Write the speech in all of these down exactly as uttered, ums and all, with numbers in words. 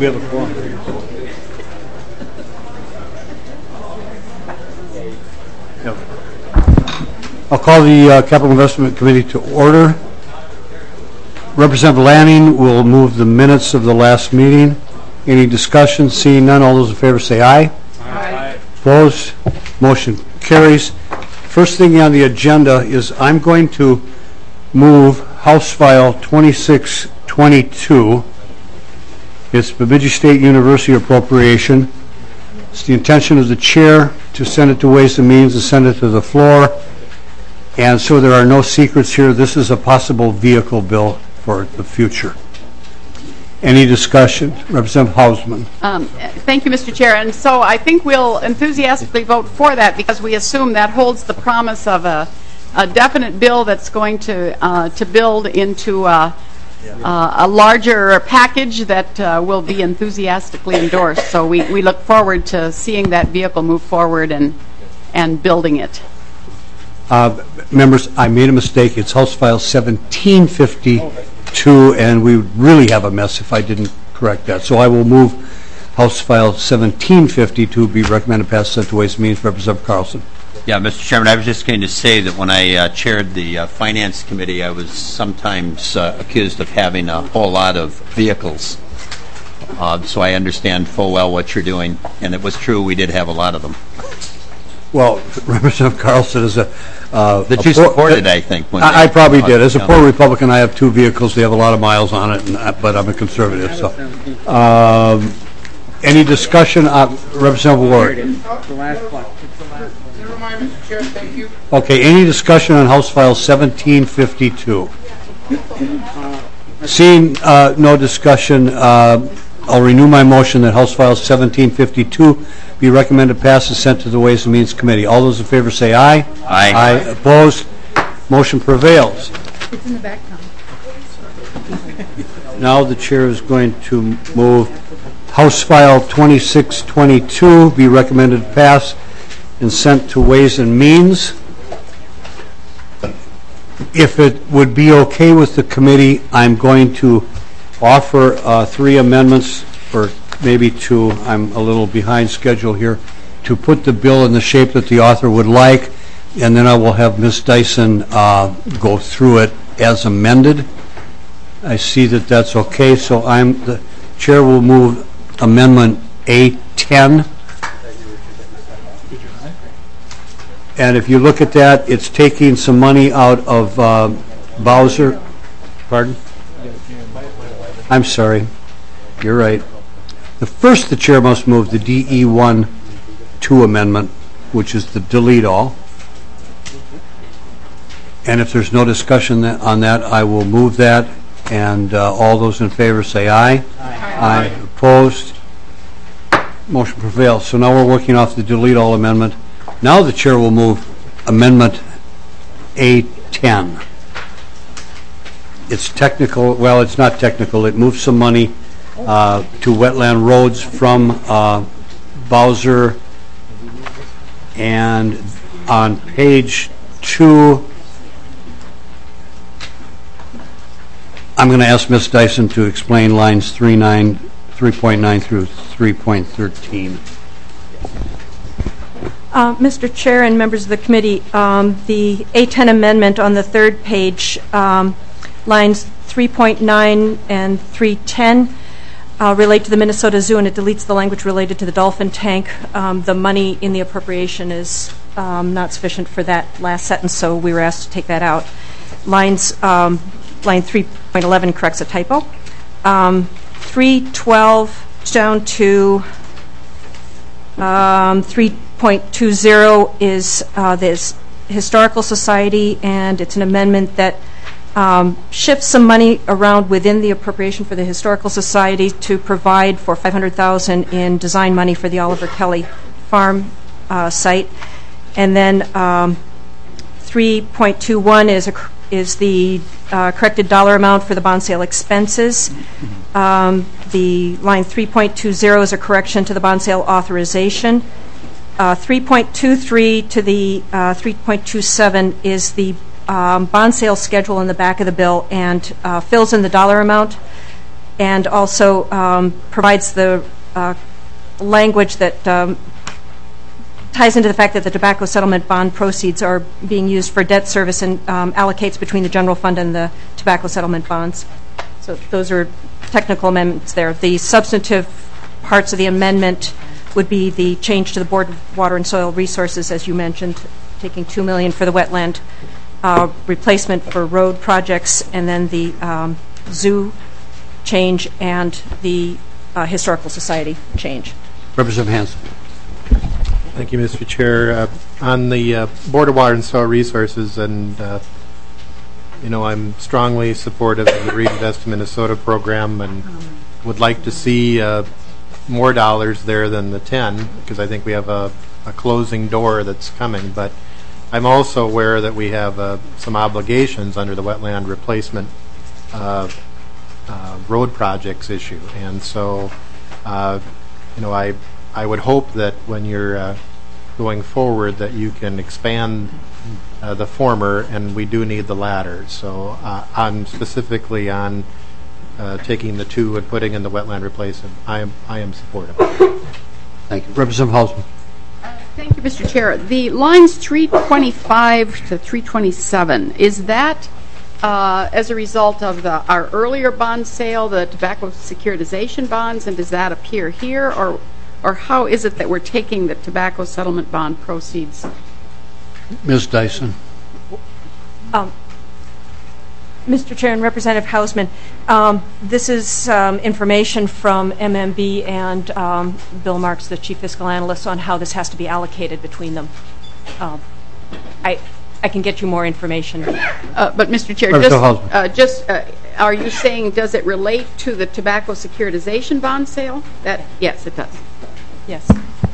We have a quorum. I'll call the uh, Capital Investment Committee to order. Representative Lanning will move the minutes of the last meeting. Any discussion? Seeing none, all those in favor say aye. Aye. Opposed? Motion carries. First thing on the agenda is I'm going to move House File twenty-six twenty-two. It's Bemidji State University appropriation. It's the intention of the chair to send it to Ways and Means and send it to the floor. And so there are no secrets here. This is a possible vehicle bill for the future. Any discussion? Representative Hausman. Um, thank you, Mister Chair. And so I think we'll enthusiastically vote for that because we assume that holds the promise of a, a definite bill that's going to uh, to build into a, uh, a larger package that uh, will be enthusiastically endorsed. So we, we look forward to seeing that vehicle move forward and and building it. Uh, members, I made a mistake. It's House File seventeen fifty-two, and we would really have a mess if I didn't correct that. So I will move House File seventeen fifty-two be recommended pass sent to Ways and Means. Representative Carlson. Yeah, Mister Chairman, I was just going to say that when I uh, chaired the uh, Finance Committee, I was sometimes uh, accused of having a whole lot of vehicles. Uh, so I understand full well what you're doing, and it was true. We did have a lot of them. Well, Representative Carlson is a... Uh, that a you poor, supported, I think. When I, I probably uh, did. As a yeah. poor Republican, I have two vehicles. They have a lot of miles on it, and I, but I'm a conservative. So, um, any discussion on Representative Ward? The last one. Never mind, Mister Chair. Thank you. Okay. Any discussion on House File seventeen fifty-two? Seeing uh, no discussion, uh, I'll renew my motion that House File seventeen fifty-two be recommended pass and sent to the Ways and Means Committee. All those in favor say aye. Aye. Aye. Opposed? Motion prevails. It's in the back now. Now the chair is going to move House File twenty-six twenty-two be recommended pass and sent to Ways and Means. If it would be okay with the committee, I'm going to offer uh, three amendments, or maybe two. I'm a little behind schedule here, to put the bill in the shape that the author would like, and then I will have Miz Dyson uh, go through it as amended. I see that that's okay, so I'm the chair will move Amendment A ten. And if you look at that, it's taking some money out of uh, Bowser. Pardon? I'm sorry. You're right. The first, the chair must move the D E one two amendment, which is the delete all. And if there's no discussion that, on that, I will move that. And uh, all those in favor say aye. Aye. Aye. Aye. Opposed? Motion prevails. So now we're working off the delete all amendment. Now the chair will move Amendment A ten. It's technical. Well, it's not technical. It moves some money uh, to wetland roads from uh, Bowser. And on page two, I'm going to ask Miz Dyson to explain lines three point nine through three point thirteen. Uh, Mister Chair and members of the committee, um, the A ten amendment on the third page, um, lines three point nine and three ten uh, relate to the Minnesota Zoo, and it deletes the language related to the dolphin tank. Um, the money in the appropriation is um, not sufficient for that last sentence, so we were asked to take that out. Lines, um, line three point eleven corrects a typo. Um, three twelve down to um, three point two zero is uh, this Historical Society, and it's an amendment that um, shifts some money around within the appropriation for the Historical Society to provide for five hundred thousand dollars in design money for the Oliver Kelly Farm uh, site. And then um, three point two one is a, is the uh, corrected dollar amount for the bond sale expenses. Um, the line three point two zero is a correction to the bond sale authorization. Uh, three point two three to the uh, three point two seven is the um, bond sale schedule in the back of the bill, and uh, fills in the dollar amount. and also um, provides the uh, language that um, ties into the fact that the tobacco settlement bond proceeds are being used for debt service and um, allocates between the general fund and the tobacco settlement bonds. So those are technical amendments there. The substantive parts of the amendment would be the change to the Board of Water and Soil Resources, as you mentioned, taking two million dollars for the wetland uh, replacement for road projects, and then the um, zoo change and the uh, Historical Society change. Representative Hanson. Thank you, Mister Chair. Uh, on the uh, Board of Water and Soil Resources, and uh, you know, I'm strongly supportive of the Reinvest Minnesota program, and would like to see uh, more dollars there than the ten, because I think we have a, a closing door that's coming. But I'm also aware that we have uh, some obligations under the wetland replacement uh, uh, road projects issue, and so uh, you know, I. I would hope that when you're uh, going forward that you can expand uh, the former, and we do need the latter. So uh, I'm specifically on uh, taking the two and putting in the wetland replacement. I am I am supportive. Thank you. Representative Hausman. Uh, thank you, Mister Chair. The lines three twenty-five to three twenty-seven, is that uh, as a result of the, our earlier bond sale, the tobacco securitization bonds, and does that appear here, or Or how is it that we're taking the tobacco settlement bond proceeds? Miz Dyson. Um, Mister Chair and Representative Hausman, um, this is um, information from M M B and um, Bill Marks, the Chief Fiscal Analyst, on how this has to be allocated between them. Um, I I can get you more information. Uh, but, Mister Chair, just, uh, just uh, are you saying, does it relate to the tobacco securitization bond sale? That yes, it does. Yes.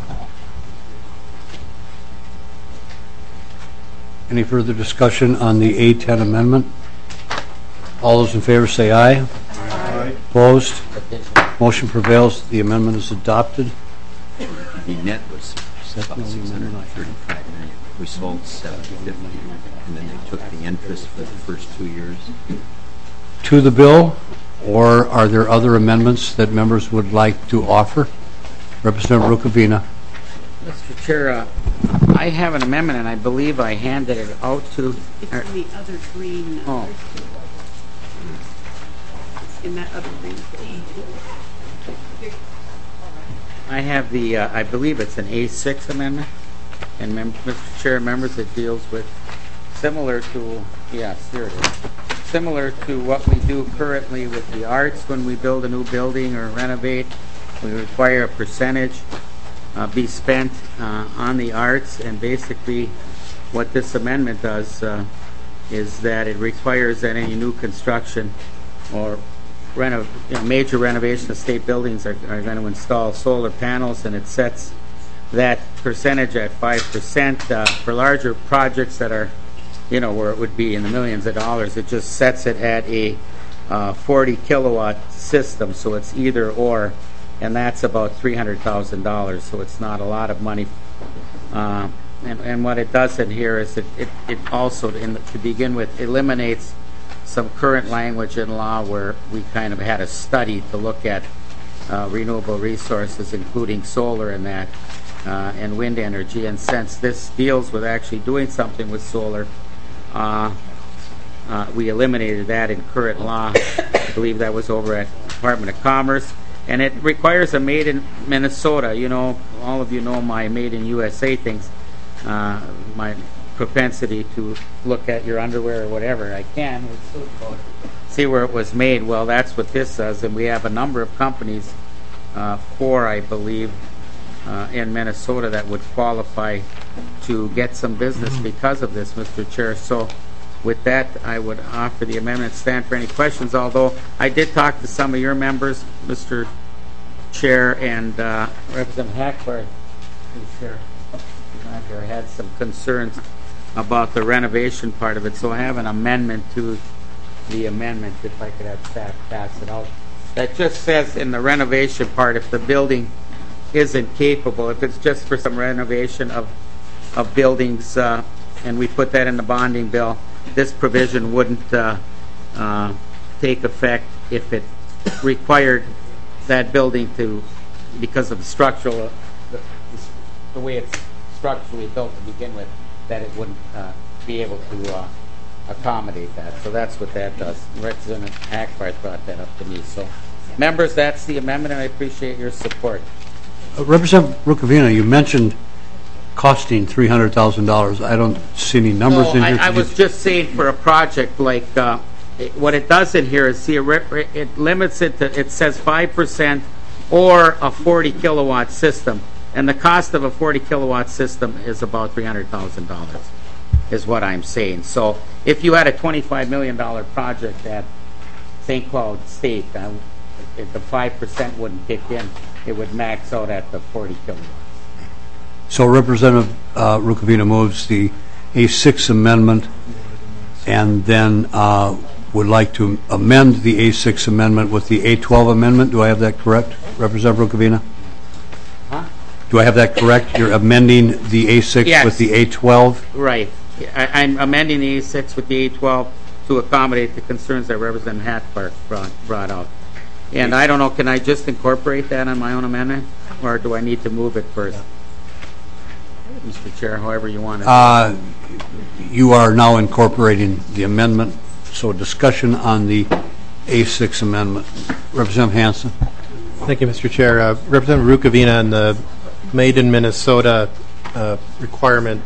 Any further discussion on the A ten amendment? All those in favor say aye. Aye. Opposed? Motion prevails. The amendment is adopted. The net was about six hundred thirty-five million. We sold seven fifty, and then they took the interest for the first two years. To the bill, or are there other amendments that members would like to offer? Representative Rukavina. Mister Chair, uh, I have an amendment, and I believe I handed it out to... It's in the other green. Oh. It's in that other green. I have the, uh, I believe it's an A six amendment, and mem Mister Chair, members, it deals with similar to, yes, here it is, similar to what we do currently with the arts when we build a new building or renovate. We require a percentage uh, be spent uh, on the arts, and basically what this amendment does uh, is that it requires that any new construction or reno you know, major renovation of state buildings are, are going to install solar panels, and it sets that percentage at five percent. Uh, for larger projects that are, you know, where it would be in the millions of dollars, it just sets it at a uh, forty kilowatt system, so it's either or. And that's about three hundred thousand dollars, so it's not a lot of money. Uh, and, and what it does in here is it, it, it also, in the, to begin with, eliminates some current language in law where we kind of had a study to look at uh, renewable resources, including solar and that, uh, and wind energy. And since this deals with actually doing something with solar, uh, uh, we eliminated that in current law. I believe that was over at Department of Commerce. And it requires a made in Minnesota. You know, all of you know my made in U S A things, uh, my propensity to look at your underwear or whatever I can, see where it was made. Well, that's what this does, and we have a number of companies, uh, four I believe, uh, in Minnesota that would qualify to get some business because of this, Mister Chair. So with that, I would offer the amendment, stand for any questions, although I did talk to some of your members, Mister Chair, and uh, Representative Hackberg, Chair, I had some concerns about the renovation part of it, so I have an amendment to the amendment, if I could have staff pass it out. That just says in the renovation part, if the building isn't capable, if it's just for some renovation of, of buildings, uh, and we put that in the bonding bill, this provision wouldn't uh, uh, take effect if it required that building to, because of the structural, the, the way it's structurally built to begin with, that it wouldn't uh, be able to uh, accommodate that. So that's what that does. Representative Hackbarth brought that up to me. So, members, that's the amendment, and I appreciate your support. Uh, Representative Rukavina, you mentioned costing three hundred thousand dollars. I don't see any numbers No, in I, here. I Could was you- just saying for a project like, uh, it, what it does in here is, see, it, re- it limits it to, it says five percent or a forty kilowatt system. And the cost of a forty kilowatt system is about three hundred thousand dollars, is what I'm saying. So if you had a twenty-five million dollars project at Saint Cloud State, uh, if the five percent wouldn't kick in, it would max out at the forty kilowatts. So Representative uh, Rukavina moves the A six amendment and then uh, would like to amend the A six amendment with the A twelve amendment. Do I have that correct, Representative Rukavina? Huh? Do I have that correct? You're amending the A six Yes. with the A twelve? Right. I, I'm amending the A six with the A twelve to accommodate the concerns that Representative Hackbarth brought, brought out. And I don't know, can I just incorporate that on my own amendment, or do I need to move it first? Mister Chair, however you want it. Uh, You are now incorporating the amendment, so discussion on the A six amendment. Representative Hansen. Thank you, Mister Chair. Uh, Representative Rukavina, on the Made in Minnesota uh, requirement,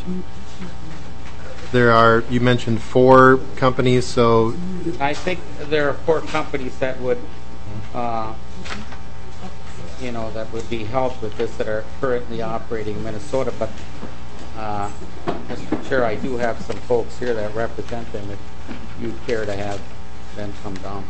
there are, you mentioned four companies, so I think there are four companies that would, uh, you know, that would be helped with this that are currently operating in Minnesota. But, uh, Mister Chair, I do have some folks here that represent them if you care to have them come down.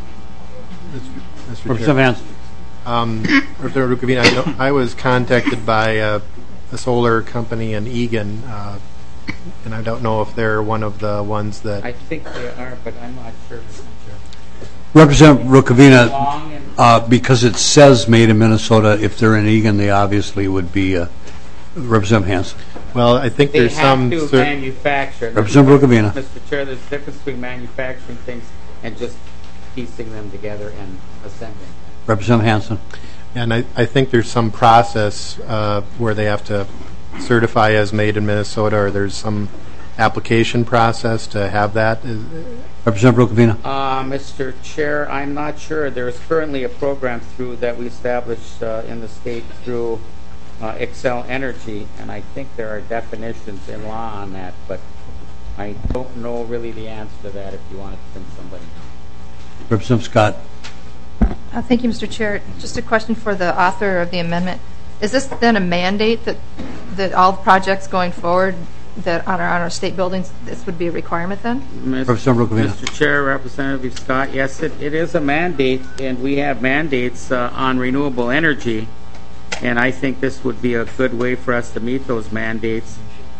Mister Representative Chair. Hansen. Um, Representative Rukavina, I, know, I was contacted by uh, a solar company in Egan, uh, and I don't know if they're one of the ones that... I think they are, but I'm not sure. Mister Chair. Representative Rukavina, Long and uh, because it says made in Minnesota, if they're in Egan, they obviously would be uh, Representative Hansen. Well, I think they there's have some... to cer- manufacture. Representative Rukavina. Mister Chair, there's a difference between manufacturing things and just piecing them together and assembling them. Representative Hansen. And I, I think there's some process uh, where they have to certify as made in Minnesota, or there's some application process to have that. Is- Representative Rukavina. Uh, Mister Chair, I'm not sure. There is currently a program through that we established uh, in the state through uh, Excel Energy, and I think there are definitions in law on that, but I don't know really the answer to that if you want to send somebody. Representative Scott. Uh, Thank you, Mister Chair. Just a question for the author of the amendment. Is this then a mandate that, that all projects going forward that on our, on our state buildings, this would be a requirement then? Representative Rukavina. Mister Chair, Representative Scott, yes, it, it is a mandate, and we have mandates uh, on renewable energy, and I think this would be a good way for us to meet those mandates.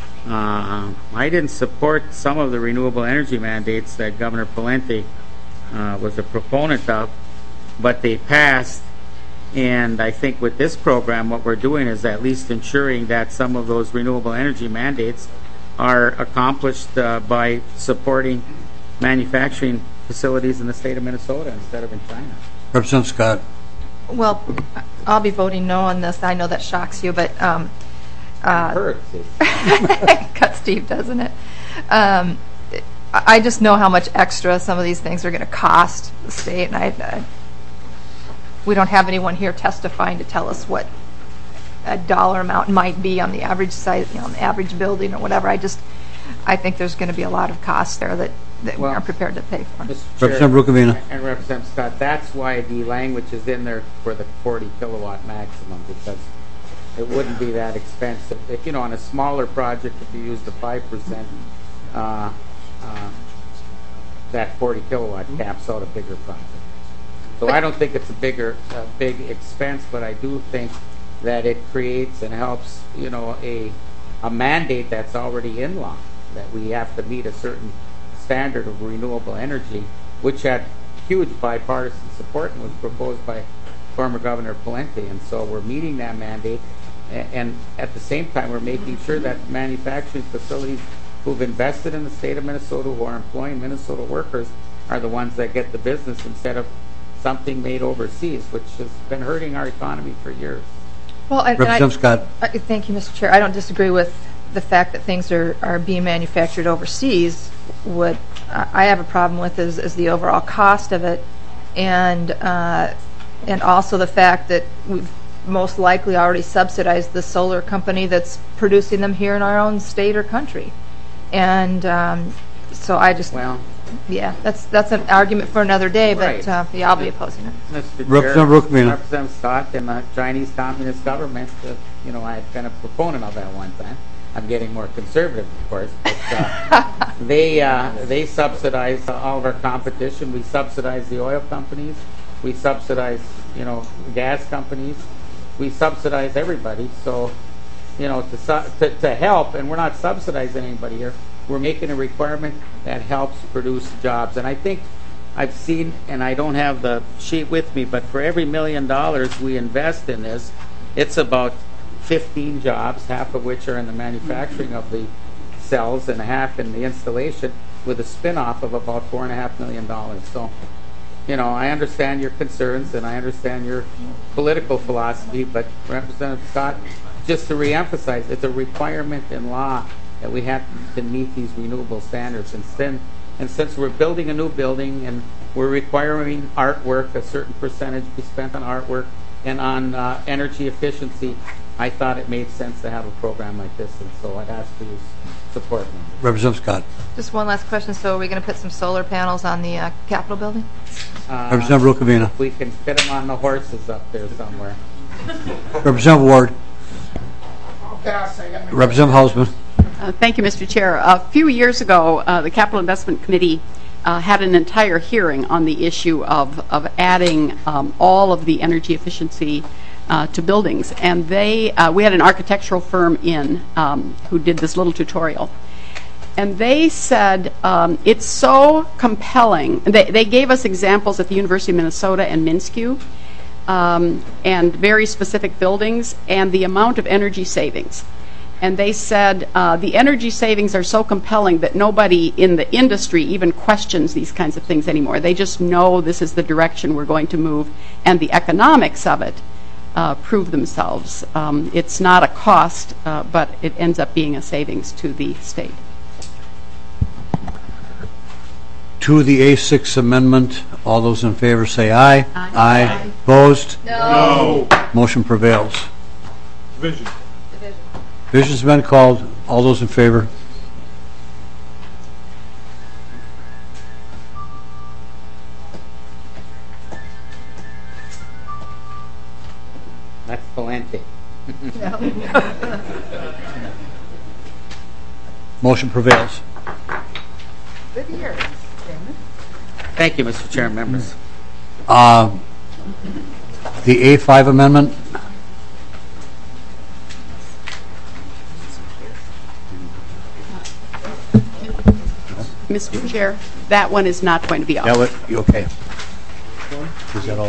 Uh, I didn't support some of the renewable energy mandates that Governor Palente uh, was a proponent of, but they passed. And I think with this program, what we're doing is at least ensuring that some of those renewable energy mandates are accomplished uh, by supporting manufacturing facilities in the state of Minnesota instead of in China. Representative Scott. Well, I'll be voting no on this. I know that shocks you, but um, uh, Hurts it. cut Steve, doesn't it? Um, I I just know how much extra some of these things are going to cost the state, and I, I we don't have anyone here testifying to tell us what a dollar amount might be on the average size, you know, on the average building or whatever. I just, I think there's going to be a lot of costs there that, that we Well, aren't prepared to pay for. Mister Chair, Representative Rukavina. And Representative Scott, that's why the language is in there for the forty kilowatt maximum, because it wouldn't be that expensive. If, you know, on a smaller project, if you use the five percent, uh, uh, that forty kilowatt caps out a bigger project. So I don't think it's a bigger, uh, big expense, but I do think that it creates and helps, you know, a, a mandate that's already in law, that we have to meet a certain standard of renewable energy, which had huge bipartisan support and was proposed by former Governor Palente. And so we're meeting that mandate, and, and at the same time, we're making sure that manufacturing facilities who've invested in the state of Minnesota, who are employing Minnesota workers, are the ones that get the business instead of something made overseas, which has been hurting our economy for years. Well, and, and I, Representative Scott. I, thank you, Mister Chair. I don't disagree with the fact that things are, are being manufactured overseas. What I have a problem with is, is the overall cost of it, and uh, and also the fact that we've most likely already subsidized the solar company that's producing them here in our own state or country. And um, so I just, Well, yeah, that's that's an argument for another day, but Right. uh, yeah, I'll be opposing it. Mister Representative Chair, Rukmina. Representative Scott and the Chinese Communist government, uh, you know, I had been a proponent of that one time. I'm getting more conservative, of course, but uh, they uh, they subsidize all of our competition. We subsidize the oil companies. We subsidize, you know, gas companies. We subsidize everybody. So, you know, to, su- to to help, and we're not subsidizing anybody here. We're making a requirement that helps produce jobs. And I think I've seen, and I don't have the sheet with me, but for every million dollars we invest in this, it's about fifteen jobs, half of which are in the manufacturing of the cells and half in the installation, with a spin-off of about four and a half million dollars. So, you know, I understand your concerns and I understand your political philosophy, but Representative Scott, just to reemphasize, it's a requirement in law that we have to meet these renewable standards. And since, and since we're building a new building and we're requiring artwork, a certain percentage be spent on artwork and on uh, energy efficiency, I thought it made sense to have a program like this, and so I'd ask for your support. Representative Scott. Just one last question. So are we going to put some solar panels on the uh, Capitol building? Uh, Representative Rukavina. We can fit them on the horses up there somewhere. Representative Ward. Representative Hausman. Uh, Thank you, Mister Chair. A few years ago, uh, the Capital Investment Committee uh, had an entire hearing on the issue of, of adding um, all of the energy efficiency uh, to buildings. And they, uh, we had an architectural firm in um, who did this little tutorial. And they said um, it's so compelling. They, they gave us examples at the University of Minnesota and MnSCU um, and very specific buildings and the amount of energy savings. And they said uh, the energy savings are so compelling that nobody in the industry even questions these kinds of things anymore. They just know this is the direction we're going to move, and the economics of it uh, prove themselves. Um, it's not a cost, uh, but it ends up being a savings to the state. To the A six amendment, all those in favor say aye. Aye. Aye. Opposed? No. Motion prevails. Division. Division's been called. All those in favor? That's Valente. Motion prevails. Good year. Thank you, Mister Chair and members. Uh, the A five amendment. Mister Chair, that one is not going to be Yeah, offered. what, you okay? Is that all?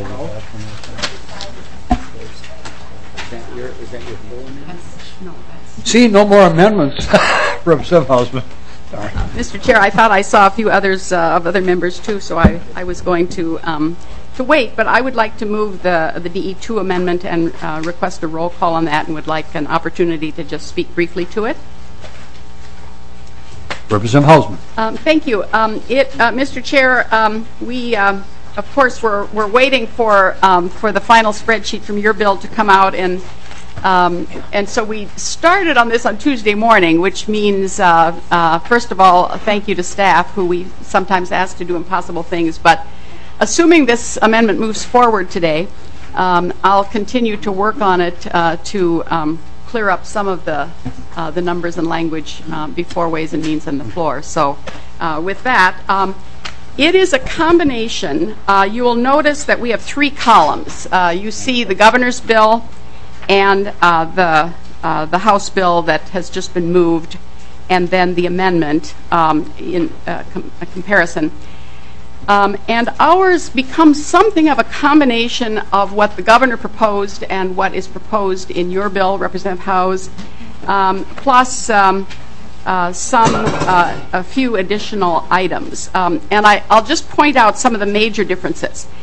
Is that your, is that your full amendment? No, that's- See, no more amendments. Representative Hausman. Sorry. Mister Chair, I thought I saw a few others uh, of other members too, so I, I was going to um, to wait, but I would like to move the the D E two amendment and uh, request a roll call on that, and would like an opportunity to just speak briefly to it. Representative Hausman. Um, thank you. Um, it, uh, Mister Chair, um, we, um, of course, we're, we're waiting for, um, for the final spreadsheet from your bill to come out, and, um, and so we started on this on Tuesday morning, which means, uh, uh, first of all, thank you to staff, who we sometimes ask to do impossible things, but assuming this amendment moves forward today, um, I'll continue to work on it uh, to um, clear up some of the uh, the numbers and language um, before Ways and Means on the floor. So uh, with that, um, it is a combination. Uh, you will notice that we have three columns. Uh, you see the governor's bill and uh, the uh, the House bill that has just been moved, and then the amendment um, in uh, com- a comparison. Um, and ours becomes something of a combination of what the governor proposed and what is proposed in your bill, Representative Howes, um, plus um, uh, some, uh, a few additional items. Um, and I, I'll just point out some of the major differences.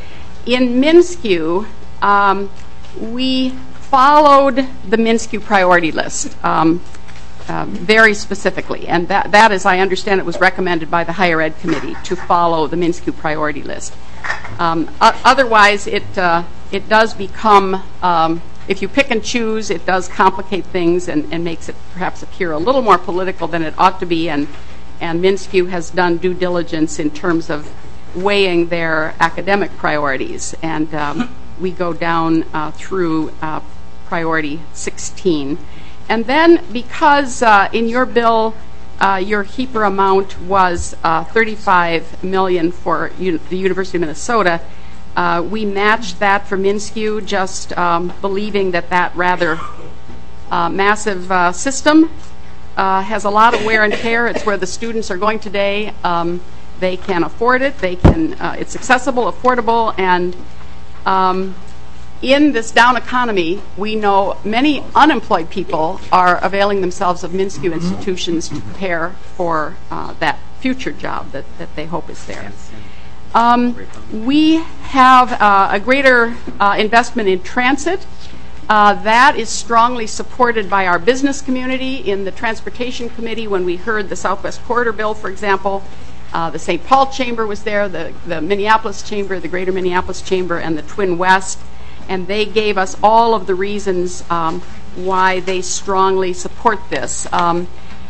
in MnSCU, um, we followed the MnSCU priority list um, uh, very specifically, and that, that, as I understand it, was recommended by the Higher Ed Committee to follow the MnSCU priority list. Um, otherwise, it uh, it does become, um, if you pick and choose, it does complicate things and, and makes it perhaps appear a little more political than it ought to be, and, and MnSCU has done due diligence in terms of weighing their academic priorities, and um, we go down uh, through uh, priority sixteen. And then because uh, in your bill, uh, your HEAPR amount was uh, thirty-five million dollars for U- the University of Minnesota, uh, we matched that for MnSCU, just um, believing that that rather uh, massive uh, system uh, has a lot of wear and tear. It's where the students are going today. Um, they can afford it. They can. Uh, it's accessible, affordable, and um, in this down economy, we know many unemployed people are availing themselves of MnSCU institutions to prepare for uh, that future job that, that they hope is there. Um, we have uh, a greater uh, investment in transit. Uh, that is strongly supported by our business community. In the Transportation Committee, when we heard the Southwest Corridor bill, for example, uh, the Saint Paul Chamber was there, the, the Minneapolis Chamber, the Greater Minneapolis Chamber, and the Twin West. And they gave us all of the reasons um, why they strongly support this. Um,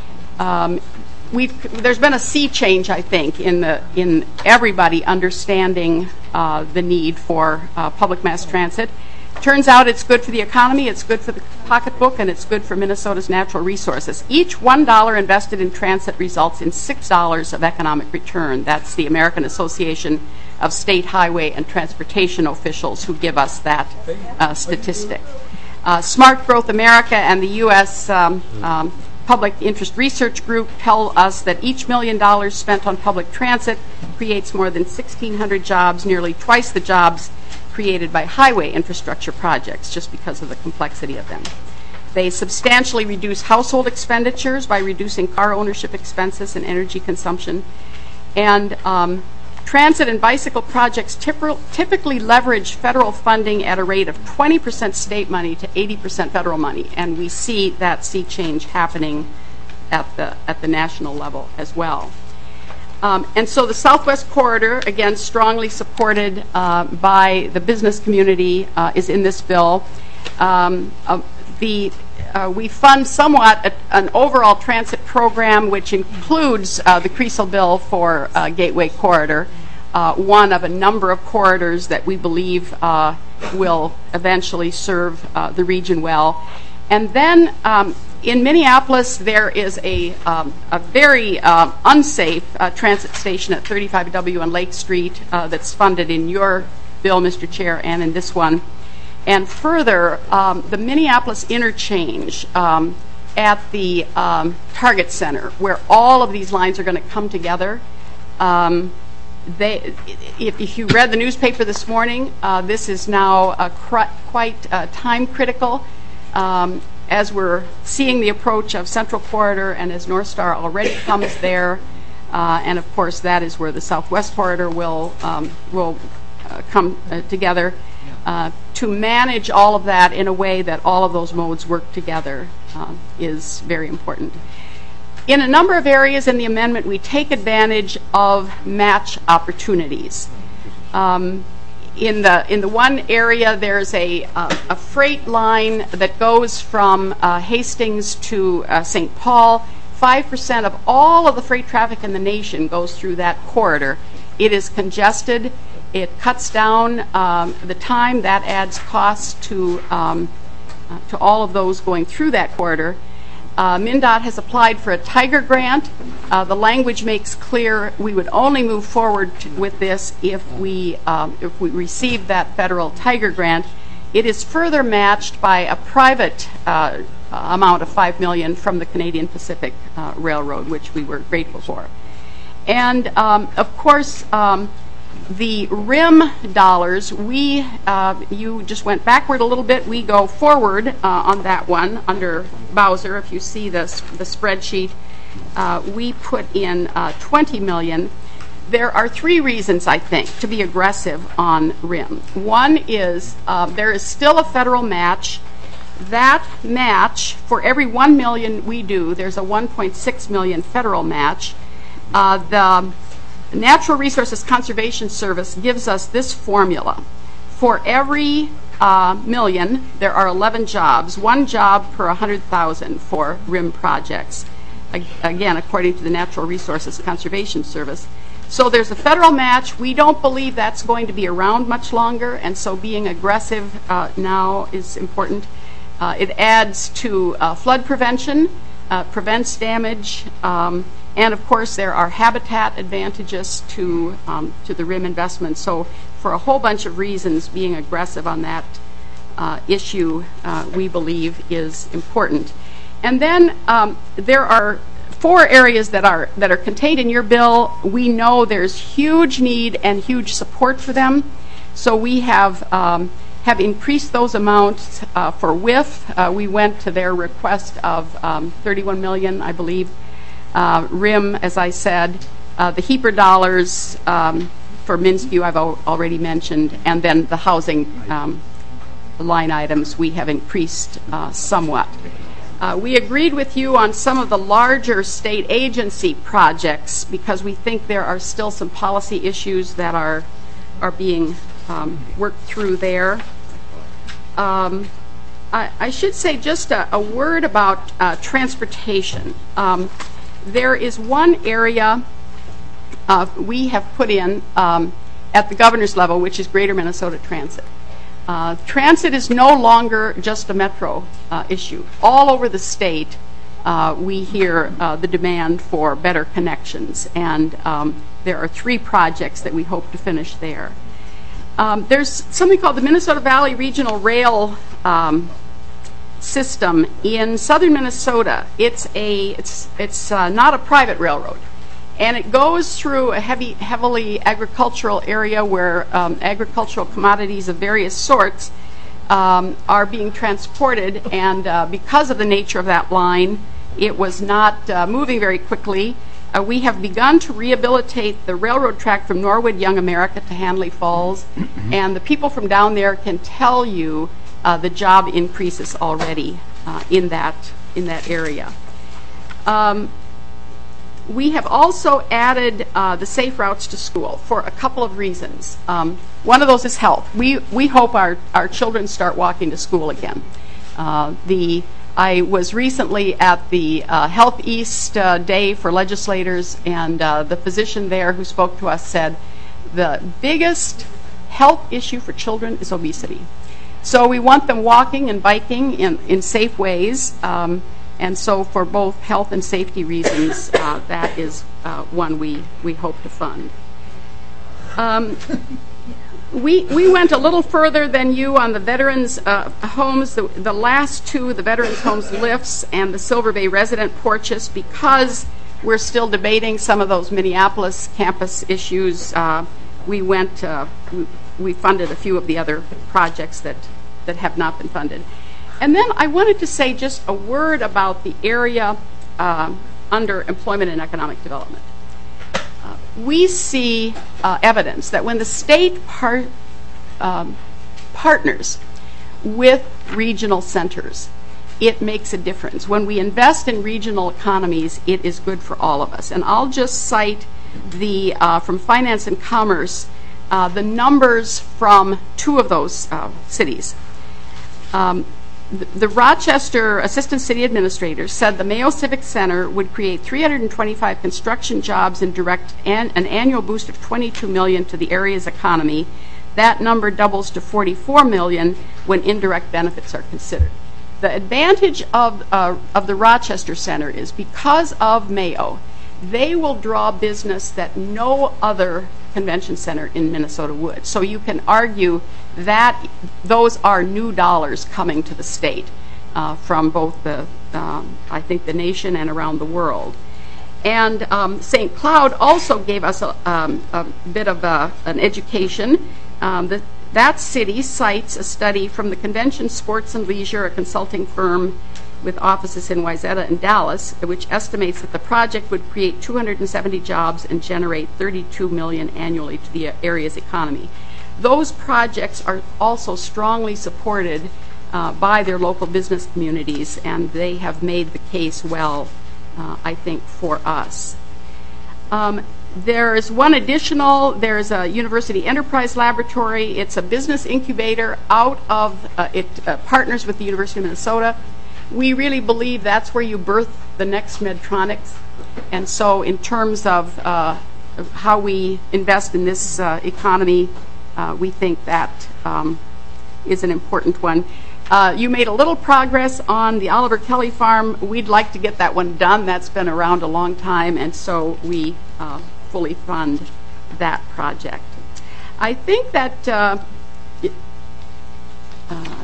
um, we've, there's been a sea change, I think, in the in everybody understanding uh, the need for uh, public mass transit. Turns out it's good for the economy, it's good for the pocketbook, and it's good for Minnesota's natural resources. Each one dollar invested in transit results in six dollars of economic return. That's the American Association of State Highway and Transportation Officials who give us that uh, statistic. Uh, Smart Growth America and the U S Um, um, Public Interest Research Group tell us that each million dollars spent on public transit creates more than sixteen hundred jobs, nearly twice the jobs created by highway infrastructure projects, just because of the complexity of them. They substantially reduce household expenditures by reducing car ownership expenses and energy consumption. And um, transit and bicycle projects typically leverage federal funding at a rate of twenty percent state money to eighty percent federal money, and we see that sea change happening at the at the national level as well. Um, and so the Southwest Corridor, again, strongly supported uh, by the business community, uh, is in this bill. Um, uh, the uh, we fund somewhat a, an overall transit program, which includes uh, the Creasle bill for uh, Gateway Corridor, uh, one of a number of corridors that we believe uh, will eventually serve uh, the region well. And then um, in Minneapolis, there is a, um, a very uh, unsafe uh, transit station at thirty-five W on Lake Street uh, that's funded in your bill, Mister Chair, and in this one. And further, um, the Minneapolis interchange um, at the um, Target Center, where all of these lines are going to come together. Um, they, if, if you read the newspaper this morning, uh, this is now uh, cr- quite uh, time critical. Um, as we're seeing the approach of Central Corridor and as North Star already comes there, uh, and of course that is where the Southwest Corridor will, um, will uh, come uh, together, uh, to manage all of that in a way that all of those modes work together uh, is very important. In a number of areas in the amendment, we take advantage of match opportunities. Um, In the in the one area, there's a uh, a freight line that goes from uh, Hastings to uh, Saint Paul. Five percent of all of the freight traffic in the nation goes through that corridor. It is congested. It cuts down um, the time. That adds costs to um, uh, to all of those going through that corridor. Uh, MnDOT has applied for a Tiger grant. Uh, the language makes clear we would only move forward to, with this if we um, if we receive that federal Tiger grant. It is further matched by a private uh, amount of five million dollars from the Canadian Pacific uh, Railroad, which we were grateful for. And um, of course, um, the R I M dollars, we, uh, you just went backward a little bit. We go forward uh, on that one under Bowser. If you see this, the spreadsheet, uh, we put in uh, twenty million dollars. there are three reasons, I think, to be aggressive on R I M. One is uh, there is still a federal match. That match, for every one million dollars we do, there's a one point six million dollars federal match. Uh, the Natural Resources Conservation Service gives us this formula. For every uh, million, there are eleven jobs, one job per one hundred thousand for R I M projects, again, according to the Natural Resources Conservation Service. So there's a federal match. We don't believe that's going to be around much longer, and so being aggressive uh, now is important. Uh, it adds to uh, flood prevention, uh, prevents damage, um, and of course there are habitat advantages to, um, to the R I M investment. So for a whole bunch of reasons, being aggressive on that uh, issue, uh, we believe, is important. And then um, there are four areas that are that are contained in your bill. We know there's huge need and huge support for them, so we have um, have increased those amounts uh, for W I F. Uh, we went to their request of um, thirty-one million dollars, I believe. Uh, R I M, as I said, uh, the HEAPR dollars um, for Minskew I've al already mentioned, and then the housing um, line items we have increased uh, somewhat. Uh, we agreed with you on some of the larger state agency projects because we think there are still some policy issues that are are being um, worked through there. Um, I, I should say just a, a word about uh, transportation. Um, there is one area uh, we have put in um, at the governor's level, which is Greater Minnesota Transit. Uh, transit is no longer just a metro uh, issue. All over the state, uh, we hear uh, the demand for better connections, and um, there are three projects that we hope to finish there. Um, there's something called the Minnesota Valley Regional Rail um, System in southern Minnesota. It's a it's it's uh, not a private railroad. And it goes through a heavy, heavily agricultural area where um, agricultural commodities of various sorts um, are being transported. And uh, because of the nature of that line, it was not uh, moving very quickly. Uh, we have begun to rehabilitate the railroad track from Norwood, Young America to Handley Falls. And the people from down there can tell you uh, the job increases already uh, in that in that area. Um, We have also added uh, the safe routes to school for a couple of reasons. Um, one of those is health. We, we hope our, our children start walking to school again. Uh, the, I was recently at the uh, Health East uh, Day for legislators, and uh, the physician there who spoke to us said the biggest health issue for children is obesity. So we want them walking and biking in, in safe ways. Um, And so for both health and safety reasons, uh, that is uh, one we, we hope to fund. Um, we, we went a little further than you on the veterans' uh, homes, the, the last two, the veterans' homes lifts and the Silver Bay resident porches, because we're still debating some of those Minneapolis campus issues. Uh, we went, uh, we, we funded a few of the other projects that, that have not been funded. And then I wanted to say just a word about the area uh, under employment and economic development. Uh, we see uh, evidence that when the state par um, partners with regional centers, it makes a difference. When we invest in regional economies, it is good for all of us. And I'll just cite the uh, from Finance and Commerce uh, the numbers from two of those uh, cities. Um, The Rochester Assistant City Administrator said the Mayo Civic Center would create three hundred twenty-five construction jobs and direct an, an annual boost of twenty-two million dollars to the area's economy. That number doubles to forty-four million dollars when indirect benefits are considered. The advantage of, uh, of the Rochester Center is because of Mayo, they will draw business that no other convention center in Minnesota would. So you can argue that those are new dollars coming to the state uh, from both the, um, I think, the nation and around the world. And um, Saint Cloud also gave us a, um, a bit of a, an education. Um, the, That city cites a study from the Convention Sports and Leisure, a consulting firm with offices in Wayzata and Dallas, which estimates that the project would create two hundred seventy jobs and generate thirty-two million dollars annually to the area's economy. Those projects are also strongly supported uh, by their local business communities, and they have made the case well, uh, I think, for us. Um, There's one additional, there's a University Enterprise Laboratory. It's a business incubator out of, uh, it uh, partners with the University of Minnesota. We really believe that's where you birth the next Medtronics. And so in terms of, uh, of how we invest in this uh, economy, uh, we think that um, is an important one. Uh, you made a little progress on the Oliver Kelly farm. We'd like to get that one done. That's been around a long time, and so we uh, fully fund that project. I think that uh, uh,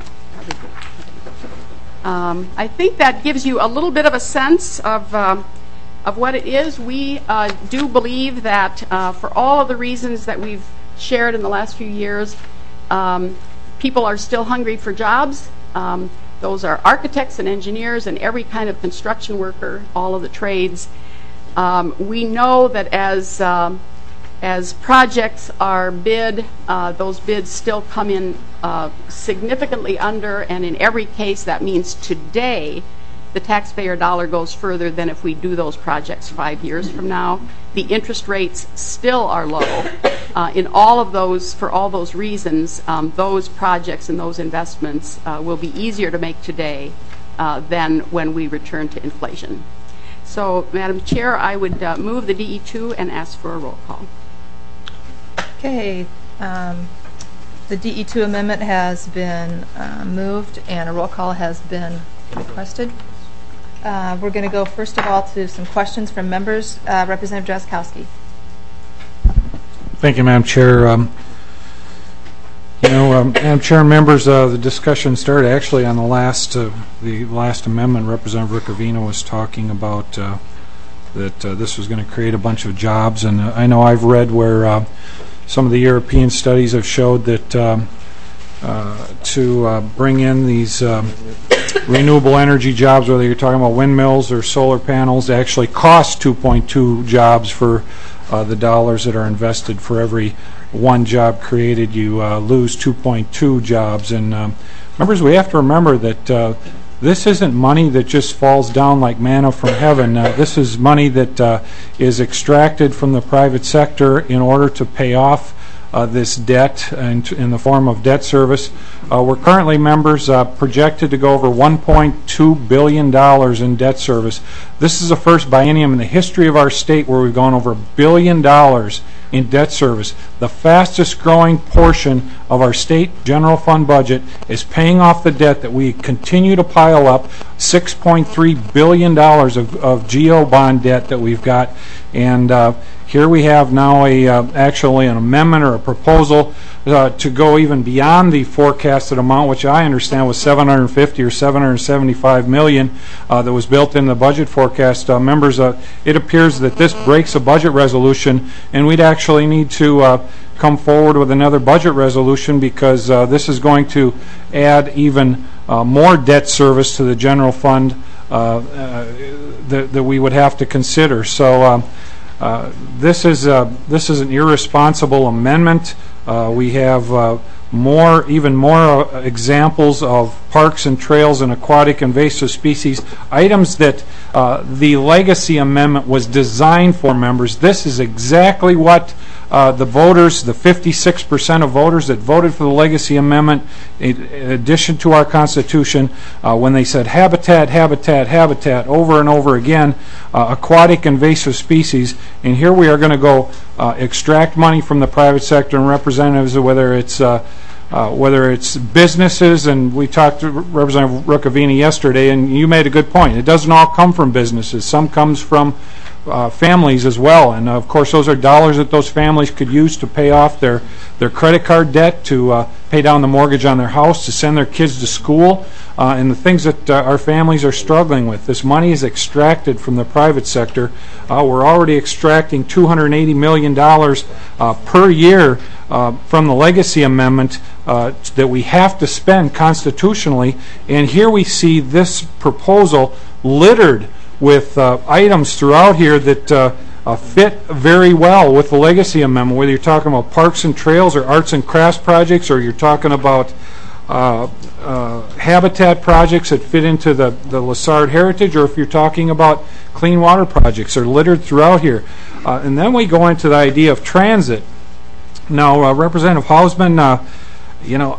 um, I think that gives you a little bit of a sense of uh, of what it is. We uh, do believe that uh, for all of the reasons that we've shared in the last few years, um, people are still hungry for jobs. Um, those are architects and engineers and every kind of construction worker, all of the trades. Um, we know that as um, as projects are bid, uh, those bids still come in uh, significantly under, and in every case that means today the taxpayer dollar goes further than if we do those projects five years from now. The interest rates still are low. Uh, in all of those, for all those reasons, um, those projects and those investments uh, will be easier to make today uh, than when we return to inflation. So, Madam Chair, I would uh, move the D E two and ask for a roll call. Okay. Um, the D E two amendment has been uh, moved and a roll call has been requested. Uh, we're going to go first of all to some questions from members. Uh, Representative Drazkowski. Thank you, Madam Chair. Um, you know, um, Madam Chair and members, uh, the discussion started actually on the last uh, the last amendment. Representative Riccovino was talking about uh, that uh, this was going to create a bunch of jobs, and uh, I know I've read where uh, some of the European studies have showed that um, uh, to uh, bring in these um, renewable energy jobs, whether you're talking about windmills or solar panels, actually cost two point two jobs for uh, the dollars that are invested. For every one job created, you uh, lose two point two jobs. And um, members, we have to remember that uh, this isn't money that just falls down like manna from heaven. Uh, this is money that uh, is extracted from the private sector in order to pay off Uh, this debt in, in the form of debt service. Uh, we're currently, members, uh, projected to go over one point two billion dollars in debt service. This is the first biennium in the history of our state where we've gone over a billion dollars in debt service. The fastest growing portion of our state general fund budget is paying off the debt that we continue to pile up, six point three billion dollars of, of G O bond debt that we've got. And uh, here we have now a uh, actually an amendment or a proposal uh, to go even beyond the forecasted amount, which I understand was seven hundred fifty or seven hundred seventy-five million uh, that was built in the budget forecast. Uh, members, uh, it appears that this breaks a budget resolution, and we'd actually need to uh, come forward with another budget resolution, because uh, this is going to add even uh, more debt service to the general fund uh, uh, that, that we would have to consider. So. Um, Uh, this is uh, this is an irresponsible amendment. Uh, we have uh, more, even more uh, examples of parks and trails and aquatic invasive species, items that uh, the Legacy Amendment was designed for. Members, this is exactly what uh, the voters, the fifty-six percent of voters that voted for the Legacy Amendment, in addition to our Constitution, uh, when they said habitat, habitat, habitat over and over again, uh, aquatic invasive species, and here we are going to go uh, extract money from the private sector and representatives, whether it's uh, uh, whether it's businesses, and we talked to Representative Riccovino yesterday, and you made a good point. It doesn't all come from businesses. Some comes from uh, families as well. And of course, those are dollars that those families could use to pay off their, their credit card debt, to uh, pay down the mortgage on their house, to send their kids to school, uh, and the things that uh, our families are struggling with. This money is extracted from the private sector. Uh, we're already extracting two hundred eighty million dollars uh, per year uh, from the legacy amendment uh, that we have to spend constitutionally. And here we see this proposal littered with uh, items throughout here that uh, uh, fit very well with the legacy amendment, whether you're talking about parks and trails or arts and crafts projects, or you're talking about uh, uh, habitat projects that fit into the, the Lessard heritage, or if you're talking about clean water projects, are littered throughout here. Uh, and then we go into the idea of transit. Now, uh, Representative Hausman, uh, you know,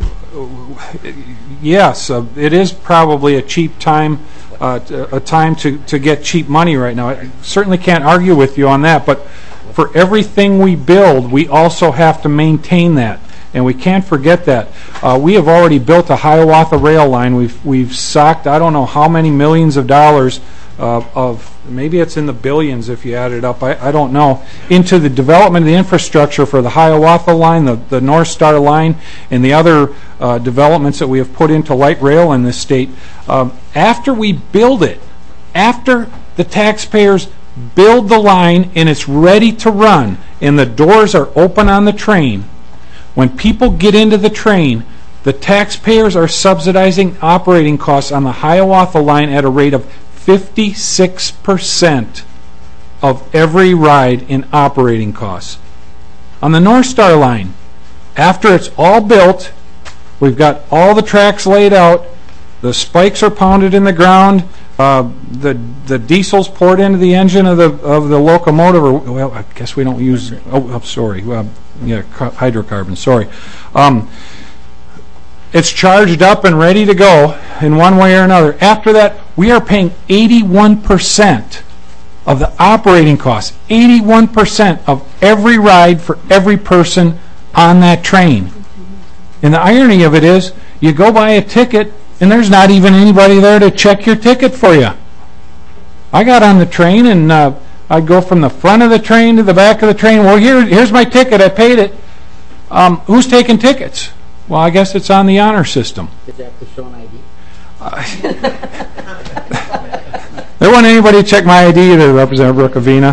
yes, uh, it is probably a cheap time Uh, a time to, to get cheap money right now. I certainly can't argue with you on that, but for everything we build, we also have to maintain that, and we can't forget that. Uh, we have already built a Hiawatha rail line. We've, we've socked, I don't know how many millions of dollars uh, of, maybe it's in the billions if you add it up, I, I don't know, into the development of the infrastructure for the Hiawatha line, the, the North Star line, and the other uh, developments that we have put into light rail in this state. Um, after we build it, after the taxpayers build the line and it's ready to run and the doors are open on the train, when people get into the train, the taxpayers are subsidizing operating costs on the Hiawatha line at a rate of fifty-six percent of every ride in operating costs. On the North Star line, after it's all built, we've got all the tracks laid out, the spikes are pounded in the ground, uh, the the diesel's poured into the engine of the of the locomotive, or, well, I guess we don't use, oh, I'm sorry, uh, yeah, hydrocarbons, sorry. Um, It's charged up and ready to go in one way or another. After that, we are paying eighty-one percent of the operating costs, eighty-one percent of every ride for every person on that train. And the irony of it is, you go buy a ticket, and there's not even anybody there to check your ticket for you. I got on the train, and uh, I'd go from the front of the train to the back of the train. Well, here, here's my ticket. I paid it. Um, who's taking tickets? Well, I guess it's on the honor system. Did you have to show an I D? Uh, there wasn't anybody to check my I D either, Representative Rukavina.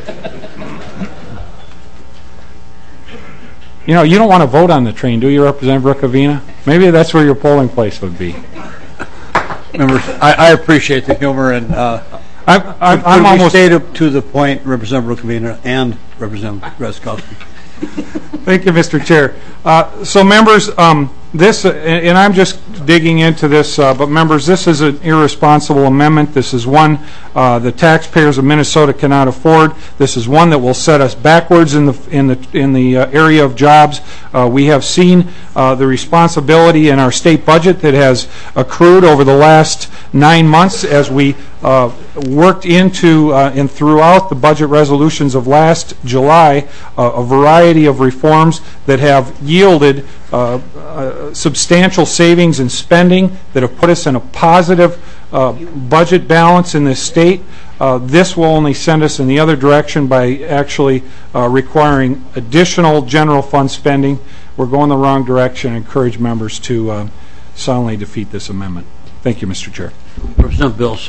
You know, you don't want to vote on the train, do you, Representative Rukavina? Maybe that's where your polling place would be. Members, I, I appreciate the humor, and uh, I'm, I'm, could I'm we almost stay to, to the point, Representative Rukavina and Representative Raskowski. Thank you, Mister Chair. Uh, so, members, um, this, uh, and, and I'm just digging into this, uh, but members, this is an irresponsible amendment. This is one uh, the taxpayers of Minnesota cannot afford. This is one that will set us backwards in the in the in the uh, area of jobs. Uh, we have seen uh, the responsibility in our state budget that has accrued over the last nine months as we uh, worked into uh, and throughout the budget resolutions of last July uh, a variety of reforms that have yielded uh, uh, substantial savings in spending that have put us in a positive uh, budget balance in this state. Uh, this will only send us in the other direction by actually uh, requiring additional general fund spending. We're going the wrong direction. I encourage members to uh, soundly defeat this amendment. Thank you, Mister Chair. Representative Bills.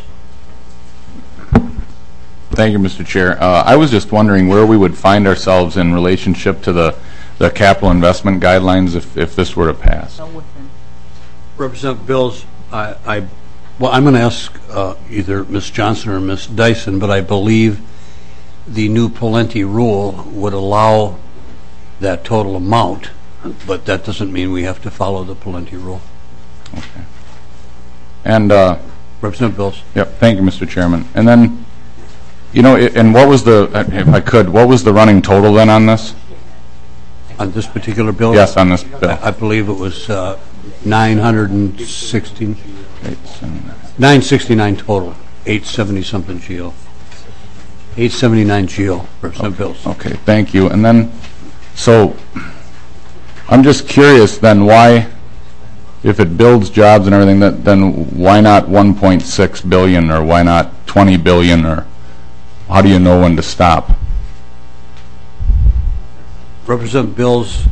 Thank you, Mister Chair. Uh, I was just wondering where we would find ourselves in relationship to the, the capital investment guidelines if, if this were to pass. Representative Bills, I, I well, I'm going to ask uh, either Miz Johnson or Miz Dyson, but I believe the new Pawlenty rule would allow that total amount, but that doesn't mean we have to follow the Pawlenty rule. Okay. And uh, Representative Bills. Yep. Thank you, Mister Chairman. And then, you know, and what was the, if I could, what was the running total then on this? On this particular bill? Yes, on this bill. I, I believe it was uh, nine hundred sixteen. nine sixty-nine total. eight seventy something G O. eight seventy-nine G O. Representative Bills. Okay. Thank you. And then, so I'm just curious then why, if it builds jobs and everything, that then why not one point six billion or why not twenty billion or how do you know when to stop? Representative Bills,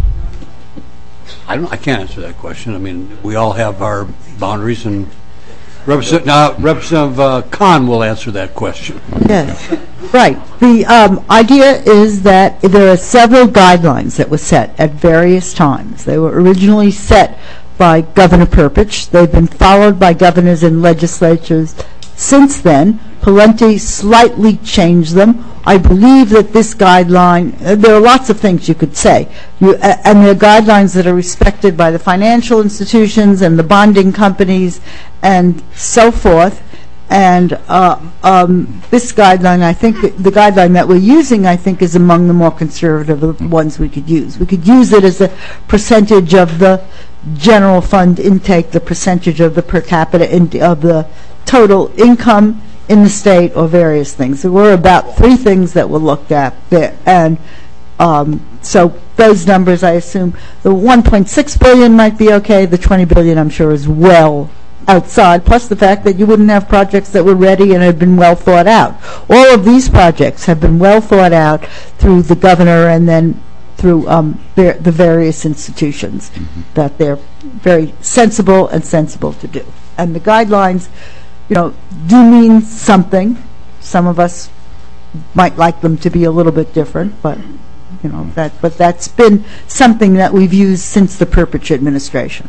I don't, I can't answer that question. I mean, we all have our boundaries, and Representative, now Representative uh, Khan will answer that question. Yes, right. The um, idea is that there are several guidelines that were set at various times. They were originally set by Governor Perpich. They've been followed by governors and legislatures since then. Pawlenty slightly changed them. I believe that this guideline, uh, there are lots of things you could say, you, uh, and there are guidelines that are respected by the financial institutions and the bonding companies and so forth. And uh, um, this guideline, I think, the guideline that we're using, I think, is among the more conservative of the ones we could use. We could use it as a percentage of the general fund intake, the percentage of the per capita in, of the total income in the state, or various things. There were about three things that were looked at there, and um, so those numbers, I assume, the one point six billion might be okay. The twenty billion, I'm sure, is well outside. Plus the fact that you wouldn't have projects that were ready and had been well thought out. All of these projects have been well thought out through the governor and then through um, the various institutions. Mm-hmm. That they're very sensible and sensible to do. And the guidelines, you know, do mean something. Some of us might like them to be a little bit different, but you know that. But that's been something that we've used since the Perpich administration.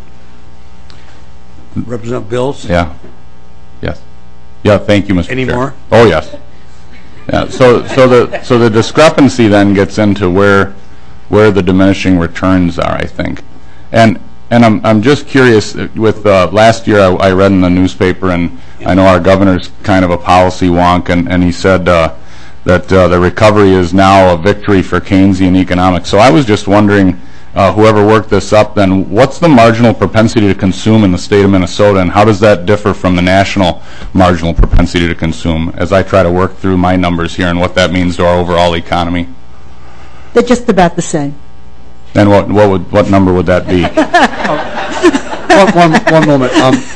Representative Bills. Yeah. Yes. Yeah. Thank you, Mister Any Chair. more? Oh yes. Yeah. So so the so the discrepancy then gets into where where the diminishing returns are, I think, and. And I'm, I'm just curious, with uh, last year I, I read in the newspaper, and I know our governor's kind of a policy wonk, and, and he said uh, that uh, the recovery is now a victory for Keynesian economics. So I was just wondering, uh, whoever worked this up, then what's the marginal propensity to consume in the state of Minnesota, and how does that differ from the national marginal propensity to consume, as I try to work through my numbers here and what that means to our overall economy? They're just about the same. And what what would what number would that be? one, one, one moment.